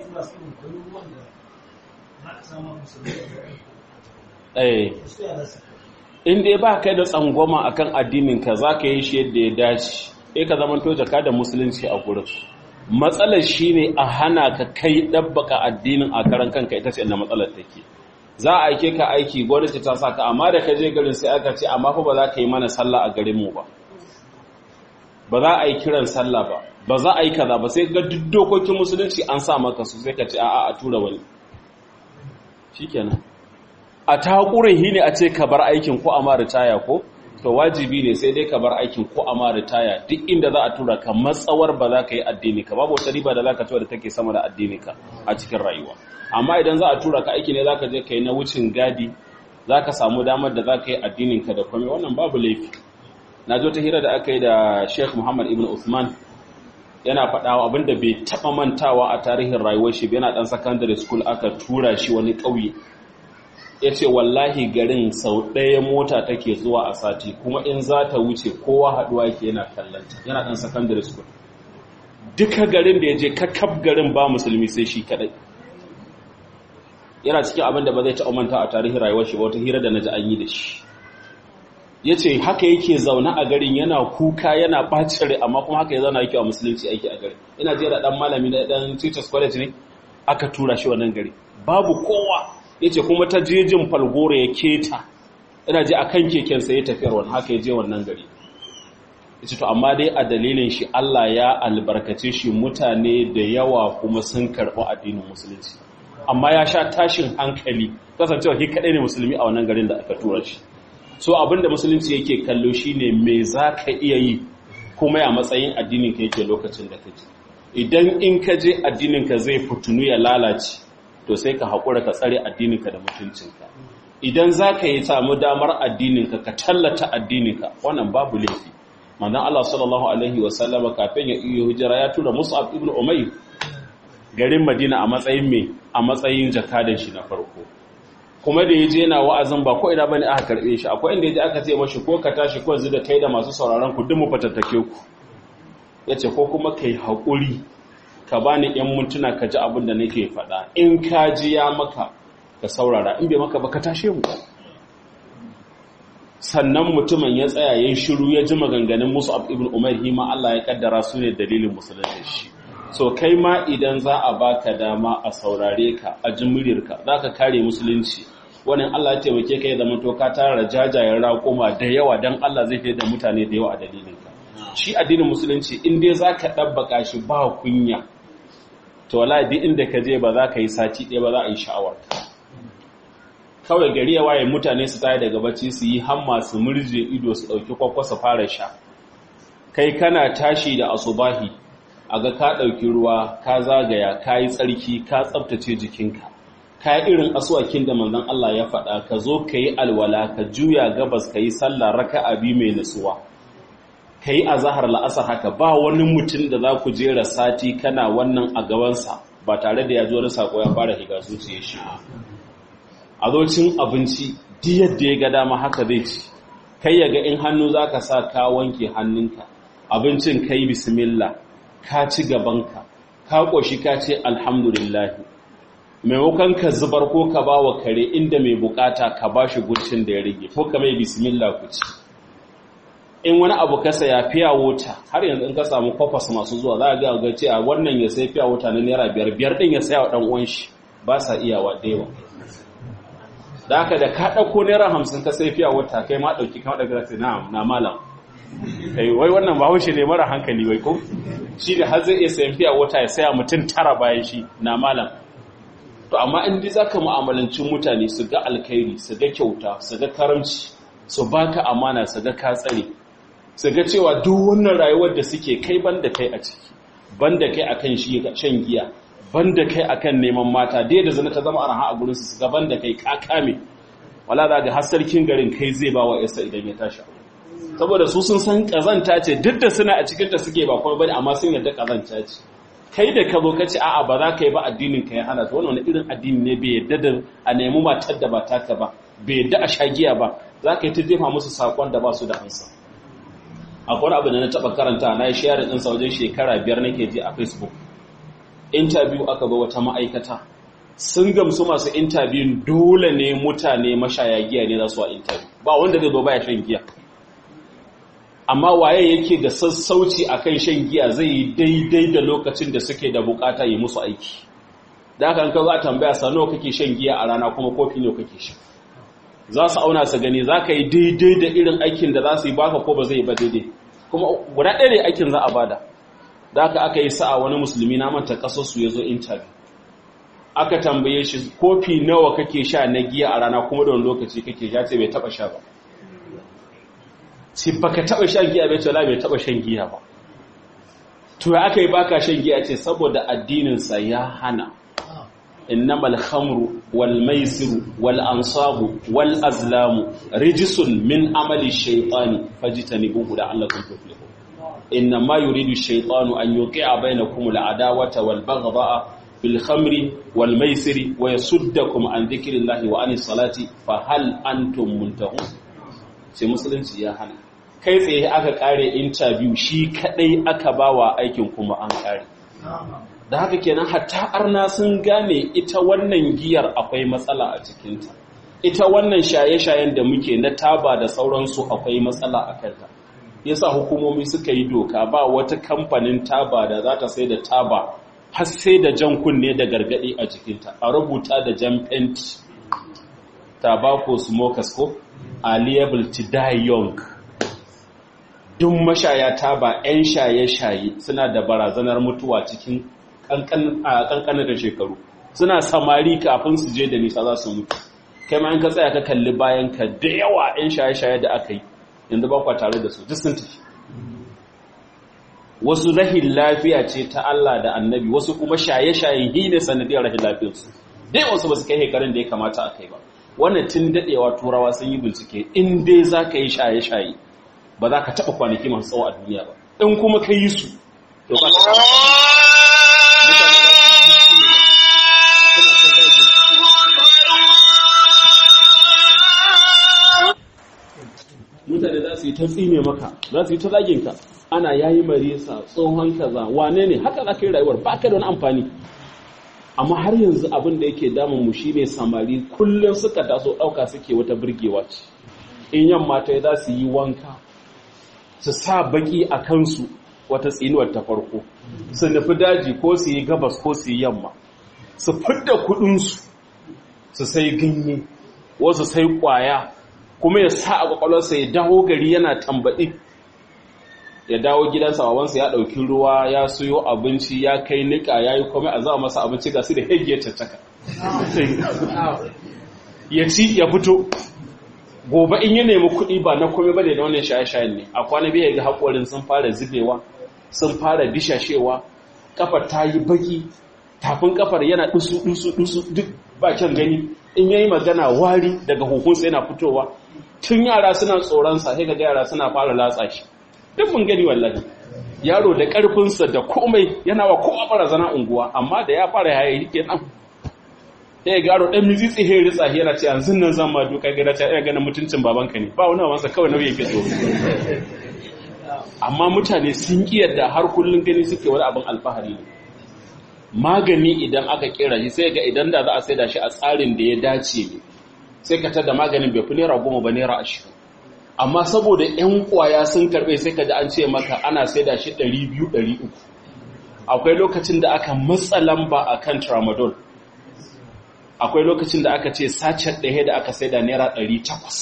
eh in dai ba kai da tsangwama akan addinin ka zaka yi shi yadda ya dace eh ka zaman to jaka da musulunci a gurin matsalar shine a hana ka kai dabbaka addinin a karan kanka ita ce inda matsalar take za a aike ka aiki gwamnati ta saka amma da ka je garin sai aka ce amma fa ba za ka yi mana sallah a garin mu ba ba za a yi kiran sallah ba ba za a yi kaza ba sai ga duk dokokin musulunci an sa maka su sai ka ce a'a a tura wani shikenan a ta hakurin hi ne a ce ka bar aikin ko a ma ritaya ko to wajibi ne sai dai ka bar aikin ko a ma ritaya duk inda za a tura ka matsawar ba za ka yi addini ka babu wata riba da za ka ci da take sama da addini ka a cikin rayuwa amma idan za a tura ka aiki ne za ka je ka yi na wucin gadi za ka samu damar da za ka yi addinin ka da kome wannan babu laifi na zo ta hira da aka yi da Sheikh Muhammad ibn Uthman yana faɗawa abinda bai taɓa mantawa a tarihin rayuwar shi yana ɗan secondary school aka tura shi wani ƙauye ya ce wallahi garin sau ɗaya mota take zuwa a sati kuma in za ta wuce kowa haɗuwa yake yana kallanta yana ɗan secondary school duka garin da ya je kakkab garin ba musulmi sai shi kaɗai yana cikin abin da ba zai taɓa manta a tarihin rayuwar shi ba wata hira da na ji an yi da shi ya ce haka yake zaune a garin yana kuka yana ɓacin rai amma kuma haka ya zauna yake a musulunci aiki a garin ina jera ɗan malami na ɗan teachers college ne aka tura shi wannan gari babu kowa ya ce kuma ta jejin falgore ya keta ina ji a kan kekensa ya tafiyar wani haka ya je wannan gari ya ce to amma dai a dalilin shi Allah ya albarkace shi mutane da yawa kuma sun karɓi addinin musulunci amma ya sha tashin hankali kasancewa shi kaɗai ne musulmi a wannan garin da aka tura shi so abinda musulunci yake kallo shine me za ka iya yi kuma ya matsayin addininka yake lokacin da kake idan in ka je addininka zai fitunu ya lalace to sai ka haƙura ka tsare addininka da mutuncinka idan za ka yi samu damar addininka ka tallata addininka wannan babu laifi manzon Allah sallallahu alaihi wasallama kafin ya iyo hijira ya tura Mus'ab ibn Umayr garin Madina a matsayin me a matsayin jakadan shi na farko kuma da yaje yana wa'azin ba ko ina bane aka karbe shi akwai inda yaje aka ce mashi ko ka tashi ko yanzu da kai da masu sauraron ku duk mu fatattake ku yace ko kuma kai haƙuri ka bani yan mintuna ka ji abin da nake faɗa in ka ji ya maka ka saurara in bai maka ba ka tashe mu sannan mutumin ya tsaya yayin shiru ya ji maganganun Mus'ab ibn Umair hima Allah ya kaddara su ne dalilin musulunci shi so kai ma idan za a baka dama a saurare ka a ji muryarka zaka kare musulunci wannan Allah ya taimake ka ya zama to ka tara jajayen raƙuma da yawa dan Allah zai fiye da mutane da yawa a dalilin ka shi addinin musulunci in dai zaka dabbaka shi ba kunya to wallahi duk inda ka je ba za ka yi sati ɗaya ba za a yi sha'awar kawai gari ya waye mutane su tsaye daga bacci su yi hamma su murje ido su ɗauki kwakwa su fara sha kai kana tashi da asubahi a ga ka ɗauki ruwa ka zagaya ka yi tsarki ka tsabtace jikinka ka yi irin asuwakin da manzon Allah ya faɗa ka zo ka yi alwala ka juya gabas ka yi sallah raka'a biyu mai nutsuwa ka yi azahar la'asar haka ba wani mutum da za ku jera sati kana wannan a gabansa ba tare da ya zo wani sako ya fara higa zuciya shi a zo cin abinci duk yadda ya ga dama haka zai ci kai ya ga in hannu za ka sa ka wanke hannunka abincin kai bismillah ka ci gabanka ka ƙoshi ka ce alhamdulillah maimakon ka zubar ko ka ba wa kare inda mai bukata ka ba shi gurcin da ya rage ko ka mai bismillah ku ci in wani abu ka saya fiya wuta har yanzu in ka samu kwafas masu zuwa za a ga ga cewa wannan ya sai fiya wuta na naira biyar biyar din ya saya wa dan uwan shi ba sa iyawa da yawa da haka da ka ɗauko naira hamsin ka sai fiya wata kai ma ɗauki kama daga sai na na malam kai wai wannan ba haushe ne mara hankali wai ko shi da har zai iya sayan fiya wata ya saya mutum tara bayan shi na malam. To amma in dai zaka mu'amalancin mutane su ga alkhairi su ga kyauta su ga karamci su baka amana su ga ka tsare su ga cewa duk wannan rayuwar da suke kai banda kai a ciki banda kai akan shi shan giya banda kai akan neman mata dai da zina ta zama arha a gurin su su ga banda kai ka kame wala za ga har sarkin garin kai zai ba wa yarsa idan ya tashi saboda su sun san kazanta ce duk da suna a cikin ta suke ba kuma bane amma sun yarda kazanta ce kai da ka zo ka ce a'a ba za ka yi ba addinin ka ya hana ta wannan irin addini ne bai yadda da a nemi matar da ba taka ba bai yadda a shagiya ba za ka yi ta jefa musu sakon da ba su da ansa. Akwai abu da na taɓa karanta na yi share ɗinsa wajen shekara biyar nake ji a Facebook. Interview aka zo wata ma'aikata sun gamsu masu interview dole ne mutane mashaya giya ne za su a interview ba wanda zai zo baya shan giya. Amma waye yake da sassauci akan shan giya zai yi daidai da lokacin da suke da bukata yi musu aiki. Da haka ka za a tambaya sa nawa kake shan giya a rana kuma kofi nawa kake sha. Za su auna su gani za ka yi daidai da irin aikin da za su yi baka ko ba zai yi ba daidai. Kuma guda ɗaya ne aikin za a bada. Da haka aka yi sa'a wani musulmi na manta ƙasar su ya zo interview. Aka tambaye shi kofi nawa kake sha na giya a rana kuma da wani lokaci kake sha ce bai taɓa sha ba. Ce baka taba shan giya bai ce la bai taba shan giya ba to ya aka yi baka shan giya ce saboda addinin sa ya hana innamal khamru wal maisiru wal ansabu wal azlamu rijsun min amali shaytani fajtanibuhu la'allakum tuflihun innama yuridu shaytanu an yuqi'a bainakum al adawata wal baghdha'a bil khamri wal maisiri wa yasuddakum an dhikrillahi wa anis salati fa hal antum muntahun. Sai musulunci ya hana kai tsaye aka kare interview shi kadai aka bawa aikin kuma an kare. Da haka kenan hatta arna sun gane ita wannan giyar akwai matsala a cikinta ita wannan shaye-shayen da muke na taba da sauransu akwai matsala a kanta yasa hukumomi suka yi doka ba wata kamfanin taba da za ta sai da taba har sai da jan kunne da gargadi a jikinta a rubuta da jan fenti tobacco smokers ko are liable to die young. Duk mashaya taba 'yan shaye-shaye suna da barazanar mutuwa cikin kankanin da shekaru suna samari kafin su je da nisa za su mutu. Kai ma in ka tsaya ka kalli bayan ka da yawa 'yan shaye-shaye da aka yi yanzu ba kwa tare da su duk sun tafi. Wasu rahin lafiya ce ta Allah da annabi wasu kuma shaye-shaye yi ne sanadiyar rahin lafiyarsu dai wasu ba su kai hekarin da ya kamata a kai ba. Wannan tun daɗewa turawa sun yi bincike in dai za ka yi shaye-shaye ba za ka taɓa kwanaki masu tsawo a duniya ba in kuma ka yi su to ba ka taɓa mutane za su yi ta tsine maka za su yi ta zaginka ana yayi marisa tsohon kaza wane ne haka za ka yi rayuwar ba ka da wani amfani. Amma har yanzu abin da yake damun mu shine samari kullum suka taso dauka suke wata burgewa ce in yamma ta za su yi wanka su sa baki a kansu wata tsinuwar ta farko su nufi daji ko su yi gabas ko su yi yamma su fidda kudin su su sai ganye wasu sai kwaya kuma ya sa a kwakwalwarsa ya dawo gari yana tambaɗi ya dawo gidansa wawansa ya ɗauki ruwa ya suyo abinci ya kai nika ya yi komai a zama masa abinci ga su da hegiyar caccaka ya ci ya fito gobe in ya nemi kuɗi ba na komai ba da wannan shaye-shayen ne a kwana biya ga haƙorin sun fara zubewa sun fara dishashewa kafar ta yi baki tafin kafar yana dusu dusu dusu duk ba kyan gani in yayi magana wari daga huhunsa yana fitowa tun yara suna tsoron sa sai ga yara suna fara latsa shi duk mun gani wallahi yaro da karfinsa da komai yana wa kowa barazana unguwa amma da ya fara yayi kenan sai ga yaro dan mizitsi he ritsa yana ce yanzu nan zan ma duka ga ta ga mutuncin babanka ne ba wani wansa kawai nauyi yake tsoro amma mutane sun kiyarda har kullun gani suke wani abin alfahari ne magani idan aka kera shi sai ga idan da za a saida shi a tsarin da ya dace ne sai ka tada maganin bai fi naira goma ba naira ashirin amma saboda yan kwaya sun karbe sai ka ji an ce maka ana saida shi ɗari biyu ɗari uku akwai lokacin da aka matsa lamba akan tramadol akwai lokacin da aka ce sachet ɗaya da aka sai da naira ɗari takwas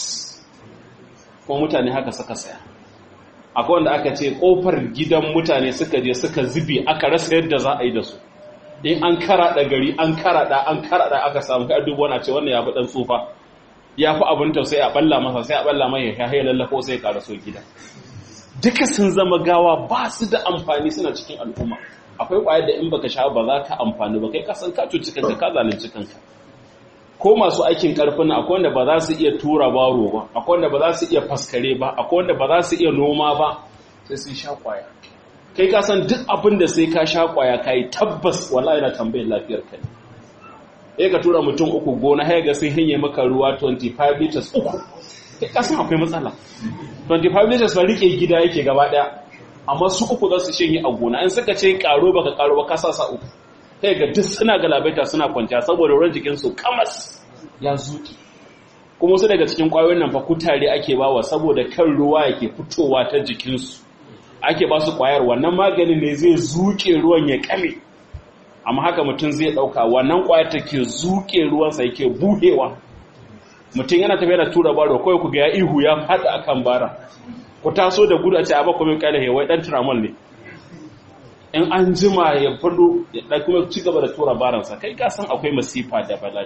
kuma mutane haka suka saya. Akwai wanda aka ce ƙofar gidan mutane suka je suka zubi aka rasa yadda za a yi da su, in an karaɗa gari an karaɗa an karaɗa aka samu ka dubu wani ce wannan ya fi ɗan tsufa, ya fi abin tausayi a ɓalla masa, sai a ɓalla mai ya haye lallafo sai ya ƙaraso gida. Duka sun zama gawa, ba su da amfani, suna cikin al'umma. Akwai ƙwayar da in baka sha ba za ka amfani ba, kai ka san ka cuci kanka, ka zalunci kanka. Ko masu aikin ƙarfin akwai wanda ba za su iya tura baro ba, akwai wanda ba za su iya faskare ba, akwai wanda ba za su iya noma ba, sai sun sha ƙwaya. Kai ka san duk abin da sai ka sha ƙwaya ka yi tabbas wallahi na tambayar lafiyar kai. Eh ka tura mutum uku gona har ga sun hinye maka ruwa twenty-five liters uku. Kai ka san akwai matsala. twenty-five liters ba rike gida yake gaba daya. Amma su uku za su shinye a gona. In suka ce karo baka karo ba ka sa sa uku. Kai ga duk suna galabaita suna kwanciya saboda ruwan jikin su kamas ya zuki. Kuma su daga cikin kwayoyin nan fa kutare ake bawa saboda kan ruwa yake fitowa ta jikin su. Ake ba su kwayar wannan maganin ne zai zuke ruwan ya kame. Amma haka mutum zai dauka wannan kwayar take zuke ruwansa yake buhewa. Mutum yana tafiya da tura baro kawai ku ga ya ihu ya fada akan bara. Ku taso da gudu a ce aba kuma kale wai dan tramol ne. In an jima ya fado ya dan kuma ci gaba da tura baransa, kai ka san akwai masifa da bala'i.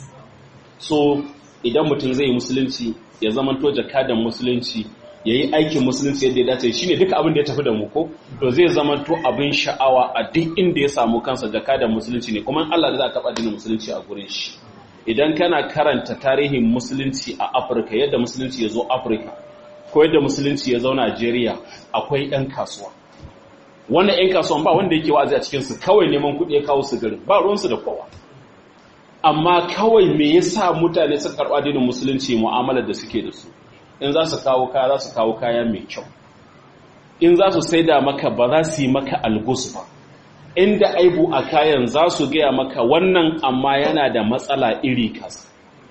So idan mutum zai yi musulunci ya zamanto jakadan musulunci, yayi aikin musulunci yadda ya dace, shine duka abin da ya tafi da mu ko to zai zamanto abin sha'awa a duk inda ya samu kansa jakadan musulunci ne, kuma Allah da za ka taɓa dinin musulunci a gurin shi. Idan kana karanta tarihin musulunci a Afirka, yadda musulunci ya zo Afirka ko yadda musulunci ya zo Najeriya, akwai ɗan kasuwa. Wannan ‘yan kasuwan ba wanda yake wa'azi a cikinsu, kawai neman kuɗi ya kawo su garin, ba ruwansu da kowa. Amma kawai me yasa mutane suka karɓa addinin musulunci mu'amalar da suke da su? In za su kawo kaya, za su kawo kaya mai kyau. In za su saida maka ba za su yi maka algus ba. Inda aibu a kayan za su gaya maka wannan amma yana da matsala iri kaza.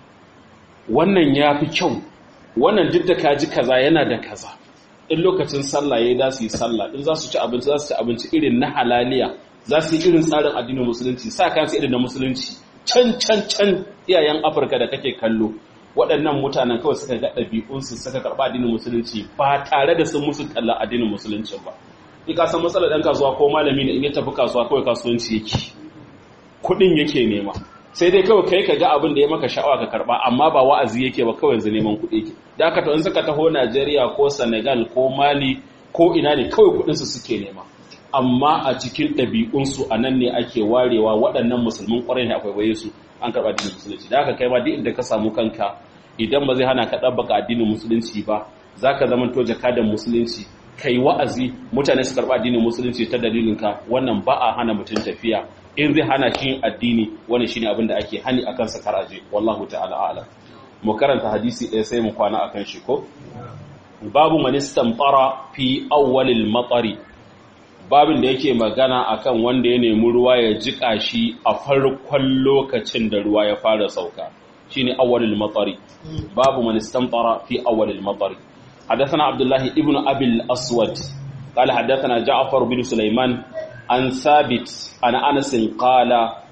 Wannan ya fi kyau, wannan duk da kaji kaza yana da kaza. In lokacin sallah ya yi za su yi sallah, in za su ci abinci za su ci abinci irin na halaliya, za su yi irin tsarin addinin musulunci, sa kansu irin na musulunci. Can can can iyayen Afirka da kake kallo, waɗannan mutanen kawai suka ga ɗabi'unsu suka karɓa addinin musulunci ba tare da sun musu kalla addinin musulunci ba. In ka san matsalar ɗan kasuwa ko malami ne, in ya tafi kasuwa kawai kasuwanci yake, kuɗin yake nema. Sai dai kawai kai ka ga abin da ya maka sha'awa ka karɓa, amma ba wa'azi yake ba, kawai yanzu neman kuɗi yake. Da haka to in suka taho Najeriya ko Senegal ko Mali ko ina ne, kawai kuɗinsu suke nema. Amma a cikin ɗabi'unsu a nan ne ake warewa waɗannan musulmin ƙwarai ne akwai waye su an karɓa addinin musulunci. Da haka kai ma duk inda ka samu kanka, idan ba zai hana ka ɗabbaka addinin musulunci ba, za ka zama to jakadan musulunci, kai wa'azi mutane su karɓa addinin musulunci ta dalilinka, wannan ba a hana mutum tafiya. In zai hana shi addini, wannan shine abin da ake hani akan sa karaje, wallahu ta'ala a'lam. Mu karanta hadisi ɗaya sai mu kwana akan shi ko babu man istamtara fi awwalil matari, babin da yake magana akan wanda ya nemi ruwa ya jika shi a farkon lokacin da ruwa ya fara sauka, shine awwalil matari. Babu man istamtara fi awwalil matari. حدثنا عبد الله ابن أبي الأسود قال حدثنا جعفر بن سليمان عن ثابت عن أنس قال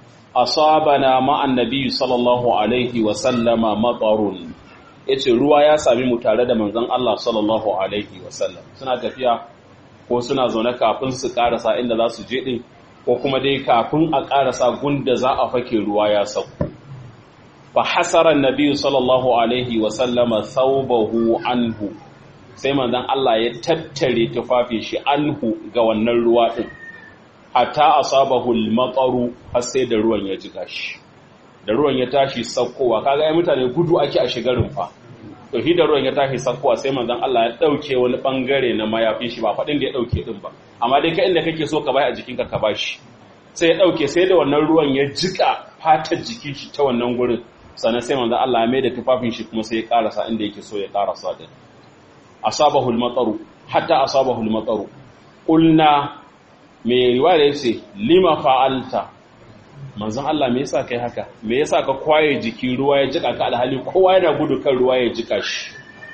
أصابنا مع النبي صلى الله عليه وسلم مطر. yace ruwa ya sami mu tare da manzon Allah sallallahu alaihi wasallam, suna tafiya ko suna zaune kafin su karasa inda za su je din, ko kuma dai kafin a karasa gunda za a fake ruwa ya sauko. Fa hasara annabi sallallahu alaihi wasallama thawbahu anhu, sai manzon Allah ya tattare tufafin shi anhu ga wannan ruwa din, hatta asabahu al-mataru, har sai da ruwan ya jika shi. Da ruwan ya tashi saukowa, kaga ai mutane gudu ake a shigarin fa, to shi da ruwan ya tashi saukowa sai manzon Allah ya dauke wani bangare na mayafin shi, ba fadin da ya dauke din ba, amma dai ka inda kake so ka bai a jikinka ka bashi. Sai ya dauke, sai da wannan ruwan ya jika fatar jikin shi ta wannan gurin, sannan sai manzon Allah ya mai da tufafin shi kuma sai ya karasa inda yake so ya karasa din. Asabahu al-mataru hatta asabahu al-mataru. Qulna, mai riwaya yace lima fa'alta, manzon Allah me yasa kai haka, me yasa ka kwaye jiki ruwa ya jika ka, alhali kowa yana gudu kan ruwa ya jika shi.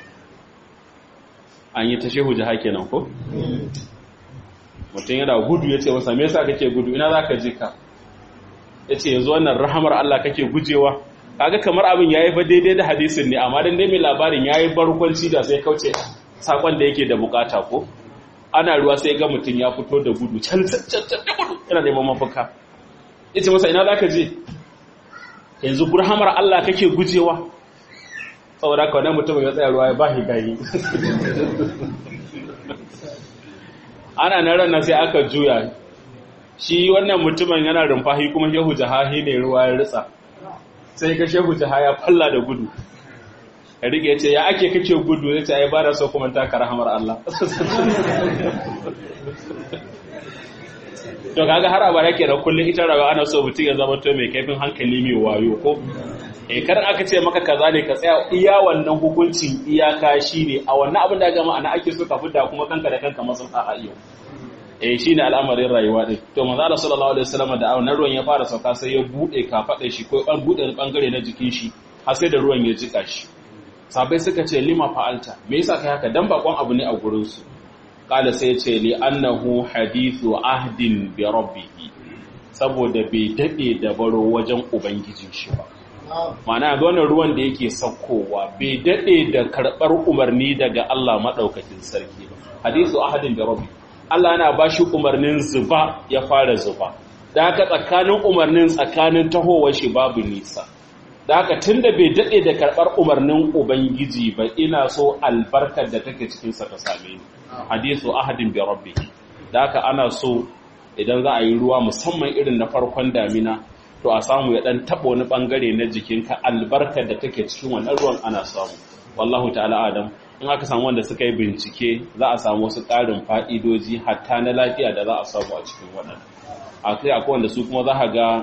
An yi ta shehu jaha kenan ko mutum yana gudu yace masa me yasa kake gudu, ina zaka jika. yace yanzu wannan rahamar Allah kake gujewa kaga kamar abin yayi fa daidai da hadisin ne amma dan dai mai labarin yayi barkwanci da sai kauce sakon da yake da bukata ko ana ruwa sai ga mutun ya fito da gudu can can can da gudu yana neman mafaka yace masa ina zaka je yanzu rahamar Allah kake gujewa saboda ka wannan mutum ya tsaya ruwa ya bashi gari ana nan ran sai aka juya shi wannan mutumin yana rumfahi kuma shehu jahahi ne ruwa ya ritsa sai ka shehu jaha ya falla da gudu ya rike ya ce ya ake kake gudu ya ce ai ba da so kuma taka rahamar Allah to kaga har abara yake da kullun ita rawa ana so mutum ya zama to mai kaifin hankali mai wayo ko eh kar aka ce maka kaza ne ka tsaya iya wannan hukuncin iyaka shine a wannan abin da ga ma'ana ake so ka fita kuma kanka da kanka masun a iyo eh shine al'amarin rayuwa din to manzo Allah sallallahu alaihi wasallam da wannan ruwan ya fara sauka sai ya bude kafadar shi ko an bude bangare na jikin shi har sai da ruwan ya jika shi sabai suka ce lima fa'alta me yasa kai haka dan bakon abu ne a gurin su kala sai ya ce li annahu hadithu ahdin bi rabbih saboda bai dade da baro wajen ubangijin shi ba ma'ana ga wannan ruwan da yake saukowa bai dade da karbar umarni daga Allah madaukakin sarki ba hadithu ahdin bi rabbih Allah yana ba shi umarnin zuba ya fara zuba da haka tsakanin umarnin tsakanin tahowar shi babu nisa da haka tun da bai daɗe da karɓar umarnin ubangiji ba ina so albarkar da take cikinsa ta same ni hadisu ahadin bi rabbi da haka ana so idan za a yi ruwa musamman irin na farkon damina to a samu ya ɗan taɓa wani ɓangare na jikinka albarkar da take cikin wannan ruwan ana samu wallahu ta'ala adam in aka samu wanda suka yi bincike za a samu wasu ƙarin fa'idoji hatta na lafiya da za a samu a cikin waɗanda a kai akwai wanda su kuma za a ga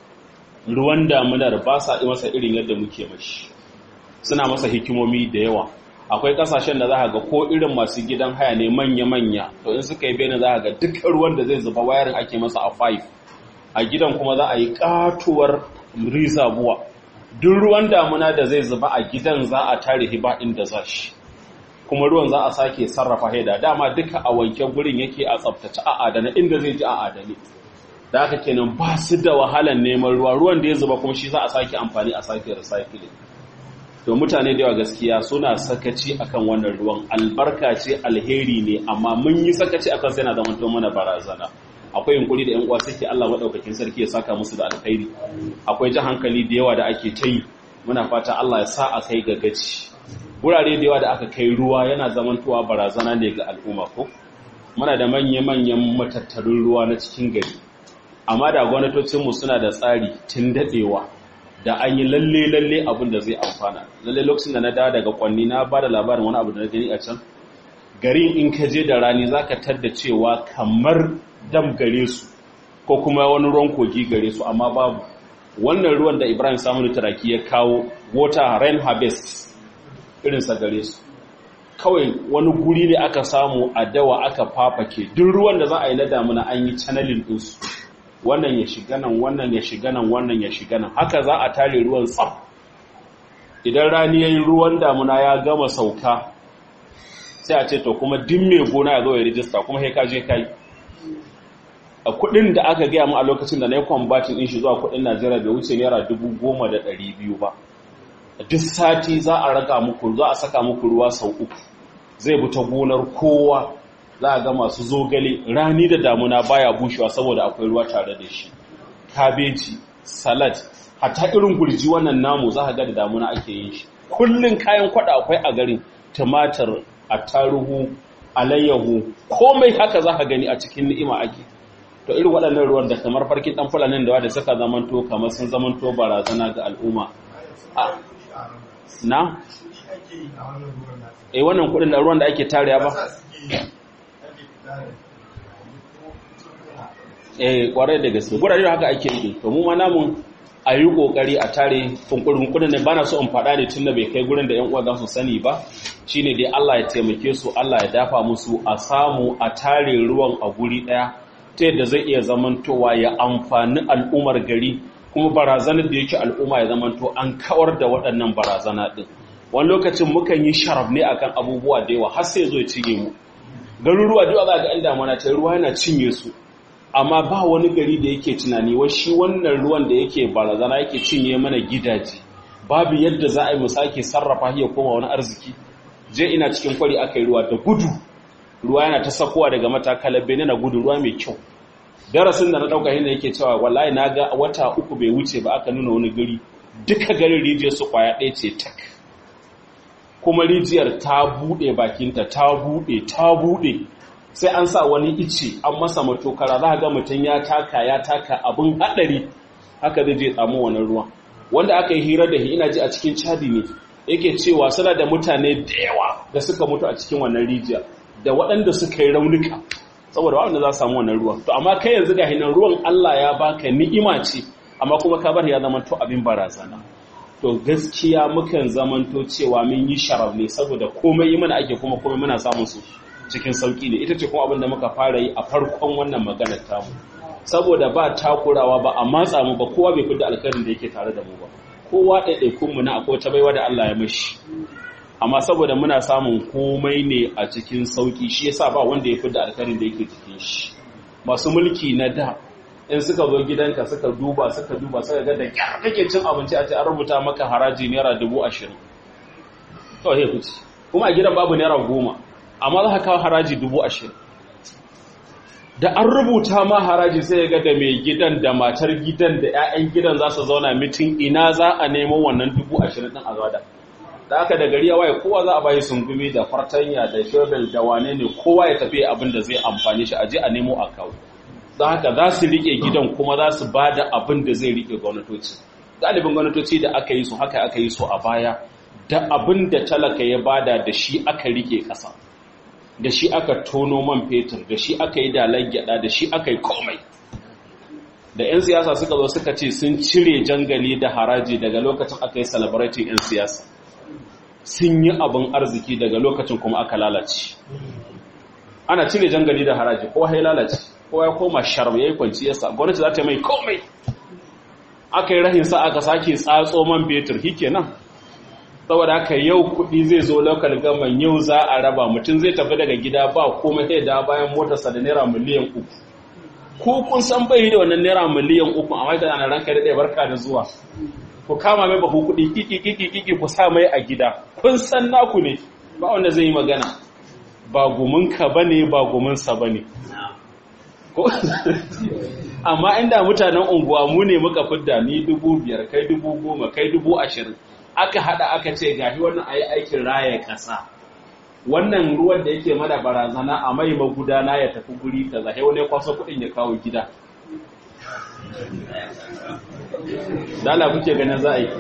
ruwan damunar ba sa yi masa irin yadda muke mashi suna masa hikimomi da yawa akwai ƙasashen da za a ga ko irin masu gidan haya ne manya-manya to in suka yi bene za a ga dukkan ruwan da zai zuba wayarin ake masa a five a gidan kuma za a yi ƙatuwar rizabuwa duk ruwan damuna da zai zuba a gidan za a tare hiba inda za shi kuma ruwan za a sake sarrafa haida dama duka a wanke gurin yake a tsaftace a adana inda zai ji a adane da haka kenan ba su da wahalan neman ruwa ruwan da ya zuba kuma shi za a sake amfani a sake recycling to mutane da yawa gaskiya suna sakaci akan wannan ruwan albarka ce alheri ne amma mun yi sakaci akan sai na zama to mana barazana akwai yunkuri da yan uwa suke Allah madaukakin sarki ya saka musu da alkhairi akwai ji hankali da yawa da ake ta yi muna fata Allah ya sa a kai ga gaci wurare da yawa da aka kai ruwa yana zamantowa barazana ne ga al'umma ko muna da manya-manyan matattarun ruwa na cikin gari amma da gwamnatocinmu suna da tsari tun daɗewa da an yi lalle-lalle abin da zai amfana lalle lokacin da na dawo daga kwanni na ba da labarin wani abu da na gani a can garin in ka je da rani za ka tadda cewa kamar dam gare su ko kuma wani ruwan kogi gare su amma babu wannan ruwan da Ibrahim Saminu Turaki ya kawo water rain harvest irinsa gare su kawai wani guri ne aka samu a dawa aka fafake duk ruwan da za a yi na damuna an yi channeling ɗinsu wannan ya shiga nan wannan ya shiga nan wannan ya shiga nan haka za a tare ruwan tsaf idan rani yayin ruwan damuna ya gama sauka sai a ce to kuma duk mai gona ya zo ya rijista kuma sai ka je kai a kudin da aka gaya mu a lokacin da na yi kwambatin din shi zuwa kudin Najeriya bai wuce naira dubu goma da ɗari biyu ba duk sati za a raka muku za a saka muku ruwa sau uku zai bi ta gonar kowa za a ga masu zogale rani da damuna baya bushewa saboda akwai ruwa tare da shi kabeji salad hatta irin gurji wannan namu za a ga da damuna ake yin shi kullun kayan kwada akwai a garin tumatir attaruhu alayyahu komai haka za ka gani a cikin ni'ima ake to irin waɗannan ruwan da kamar farkin dan fulanin da da suka zamanto kamar sun zamanto barazana ga al'umma na eh wannan kudin da ruwan da ake tariya ba eh kwarai da gaske gurare da haka ake yi to mu ma namun ayi kokari a tare kunkurin kudin ne bana so in fada ne tunda bai kai gurin da yan uwa za su sani ba shine dai Allah ya taimake su Allah ya dafa musu a samu a tare ruwan a guri daya ta yadda zai iya zamantowa ya amfani al'ummar gari kuma barazanar da yake al'umma ya zamanto an kawar da waɗannan barazana din wani lokacin mukan yi sharaf ne akan abubuwa da yawa har sai zo ya cinye mu garuruwa da za ga inda mana ta ruwa yana cinye su amma ba wani gari da yake tunani wai shi wannan ruwan da yake barazana yake cinye mana gidaje babu yadda za a yi mu sake sarrafa shi ya koma wani arziki. Je ina cikin kwari aka yi ruwa da gudu, ruwa yana ta sakowa daga matakalar bene na gudu, ruwa mai kyau. Darasin da na ɗauka shi ne yake cewa wallahi na ga wata uku bai wuce ba aka nuna wani gari duka garin rijiyar su kwaya ɗaya ce tak, kuma rijiyar ta buɗe bakinta ta buɗe ta buɗe, sai an sa wani ice an masa matokara, za ga mutum ya taka ya taka abin haɗari haka zai je tsamu wannan ruwan. Wanda aka yi hira da shi ina ji a cikin Chadi ne yake cewa suna da mutane da yawa da suka mutu a cikin wannan rijiya da waɗanda suka yi raunuka saboda waɗanda za su samu wannan ruwan. To amma kai yanzu ga hinan ruwan Allah ya baka ni'ima ce, amma kuma ka bar ya zamanto abin barazana. To gaskiya mukan zamanto cewa mun yi sharaf ne saboda komai yi mana ake kuma komai muna samun su cikin sauki ne. Ita ce kuma abin da muka fara yi a farkon wannan maganar tamu, saboda ba takurawa ba a matsa mu ba, kowa bai fidda alkhairin da yake tare da mu ba, kowa ɗaiɗaikun mu na akwai ta baiwa da Allah ya mashi, amma saboda muna samun komai ne a cikin sauki shi yasa ba wanda ya fidda alkhairin da yake cikin shi. Masu mulki na da in suka zo gidanka suka duba suka duba suka ga da kyar kake cin abinci a ce an rubuta maka haraji naira dubu ashirin, to he kuci kuma a gidan babu naira goma amma za ka kawo haraji dubu ashirin. Da an rubuta ma haraji sai ga da mai gidan da matar gidan da 'ya'yan gidan za su zauna mitin ina za a nemo wannan dubu ashirin ɗin a zada. Da aka da gari ya waye kowa za a bayi sungumi da fartanya da shovel da wane ne, kowa ya tafi abin da zai amfani shi aje a nemo a kawo. Don haka za su riƙe gidan kuma za su ba da abin da zai riƙe gwamnatoci. Galibin gwamnatoci da aka yi su haka aka yi su a baya, da abin da talaka ya bada da shi aka riƙe ƙasa, da shi aka tono man fetur, da shi aka yi dalar gyada, da shi aka yi komai. Da 'yan siyasa suka zo suka ce sun cire jangali da haraji daga lokacin aka yi celebrating 'yan siyasa, sun yi abin arziki daga lokacin kuma aka lalace. Ana cire jangali da haraji kowa ya lalace, kowa ya koma sharb ya yi kwanciyarsa, gwamnati za ta mai komai. Aka yi rahinsa aka sake tsatso man fetur hike nan, saboda haka yau kuɗi zai zo local government yau za a raba, mutum zai tafi daga gida ba komai sai da bayan motarsa da naira miliyan uku. Ko kun san bai da wannan naira miliyan uku amma ga ana ranka da barka da zuwa, ku kama mai bahu kuɗi kiki kiki kiki ku sa mai a gida, kun san naku ne, ba wanda zai yi magana, ba guminka bane ba guminsa bane. Amma inda mutanen unguwa mu ne muka fidda ni dubu biyar kai dubu goma kai dubu ashirin, aka hada aka ce gashi wannan ayi aikin raya kasa, wannan ruwan da yake mana barazana a mai magudana ya tafi guri kaza, sai wani kwaso kudin ya kawo gida. Dala kuke ganin za a yi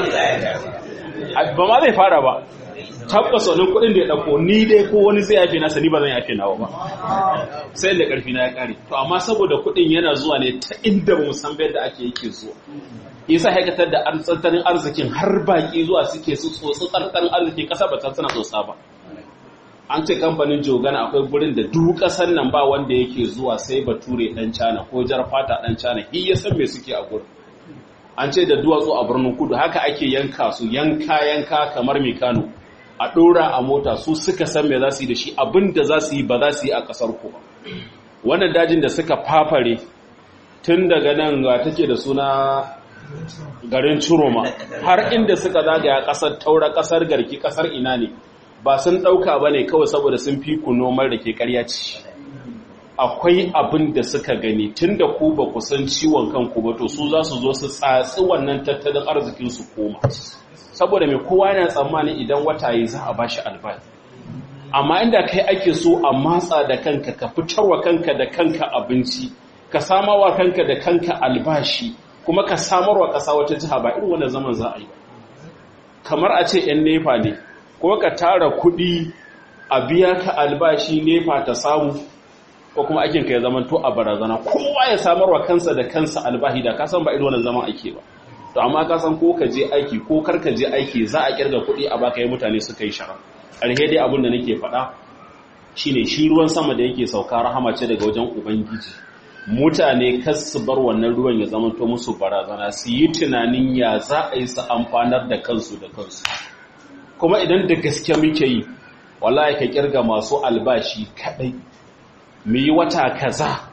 ba ma zai fara ba, tabbas wannan kudin da ya dauko ni dai ko wani zai yafe nasa, ni ba zan yafe nawa ba sai da karfi na ya kare. To amma saboda kudin yana zuwa ne ta inda ba mu san yadda ake yake zuwa, yasa haikatar da tattalin arzikin har baki zuwa suke su tsotsi tattalin arzikin kasa ba tana tsotsa ba. An ce kamfanin Jogana akwai gurin da duk kasar nan ba wanda yake zuwa sai bature dan China ko jar fata dan China, shi ya san me suke a gurin. An ce da duwatsu a birnin Kudu haka ake yanka su yanka yanka kamar mai Kano, a dora a mota, su suka san me za su yi da shi, abinda za su yi ba za su yi a kasar ku ba. Wannan dajin da suka fafare tun daga nan ga take da suna garin Ciroma har inda suka zagaya kasar Taura, kasar Garki, kasar ina ne, ba sun dauka bane kawai saboda sun fi ku nomar da ke ƙarya ce. Akwai abin da suka gani tunda ku ba ku san ciwon kanku ba, to su za su zo su tsatsi wannan tattalin arzikin su koma, saboda mai kowa yana tsammani idan wata yi za a bashi albashi. Amma inda kai ake so a matsa da kanka, ka fitarwa kanka da kanka abinci, ka samarwa kanka da kanka albashi, kuma ka samarwa ƙasa wata jiha, ba irin wannan zaman za a yi. Kamar a ce ‘yan nefa ne, kuma ka tara kuɗi a biya ka albashi nefa ta samu, ko kuma aikinka ya zama to a barazana, kowa ya samarwa kansa da kansa albashi, da ka san ba irin wannan zaman ake ba. To amma ka san ko ka je aiki ko kar ka je aiki za a kirga kuɗi a baka yi mutane suka yi shara. Alhe dai abin da nake faɗa shine shi ruwan sama da yake sauka rahama ce daga wajen Ubangiji. Mutane kas su bar wannan ruwan ya zama to musu barazana, su yi tunanin ya za a yi su amfanar da kansu da kansu. Kuma idan da gaske muke yi, wallahi ka kirga masu albashi kadai, mu yi wata kaza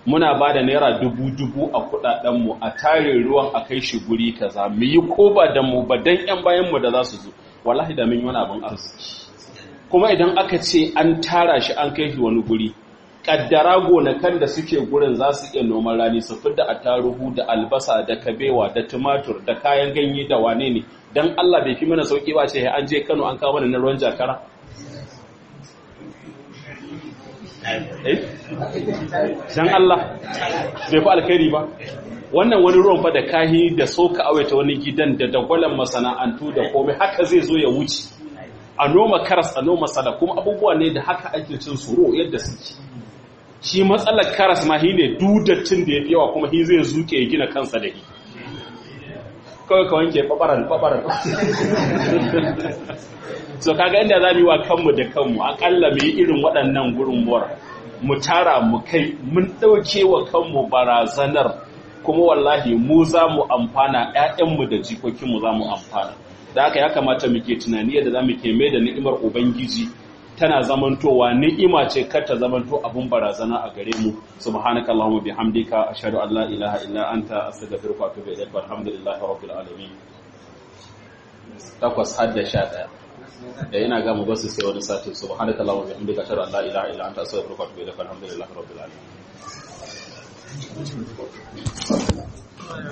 muna ba da naira dubu-dubu a kudadenmu a tare ruwan a kai shi guri kaza mu yi ko ba da mu ba dan yan bayanmu da za su zo wallahi da mun yi wani abin arziki kuma idan aka ce an tara shi an kai shi wani guri kaddara gonakan da suke gurin za su iya noman rani su fidda attaruhu da albasa da kabewa da tumatur da kayan ganye da wane ne dan Allah bai fi mana sauki ba ce an je Kano an kawo mana na ruwan jakara eh dan Allah bai fi alkhairi ba wannan wani ruwan fa da kahi da soka awaita wani gidan da dagwalan masana'antu da komai haka zai zo ya wuce a noma karas a noma sada kuma abubuwa ne da haka ake cin suro yadda suke shi matsalar karas ma shi ne dudattin da ya fi yawa kuma shi zai zuke ya gina kansa da shi kawai ka wanke fabaran fabaran so kaga inda za mu yi wa kanmu da kanmu akalla mu yi irin waɗannan gudunmuwar mu tara mu kai mun ɗauke wa kanmu barazanar kuma wallahi mu za mu amfana ‘ya'yanmu da jikokinmu za mu amfana da haka ya kamata muke tunani yadda za mu ke mai da ni'imar ubangiji tana zamantowa ni'ima ce kar ta zamanto abun barazana a gare mu subhanaka allahumma bihamdika ashhadu an la ilaha illa anta astaghfiruka wa atubu ilaik walhamdulillahi rabbil alamin takwas hadda sha daya da yana ga mu basu sai wani sati subhanaka allahumma bihamdika ashhadu an la ilaha illa anta astaghfiruka wa atubu ilaik walhamdulillahi rabbil alamin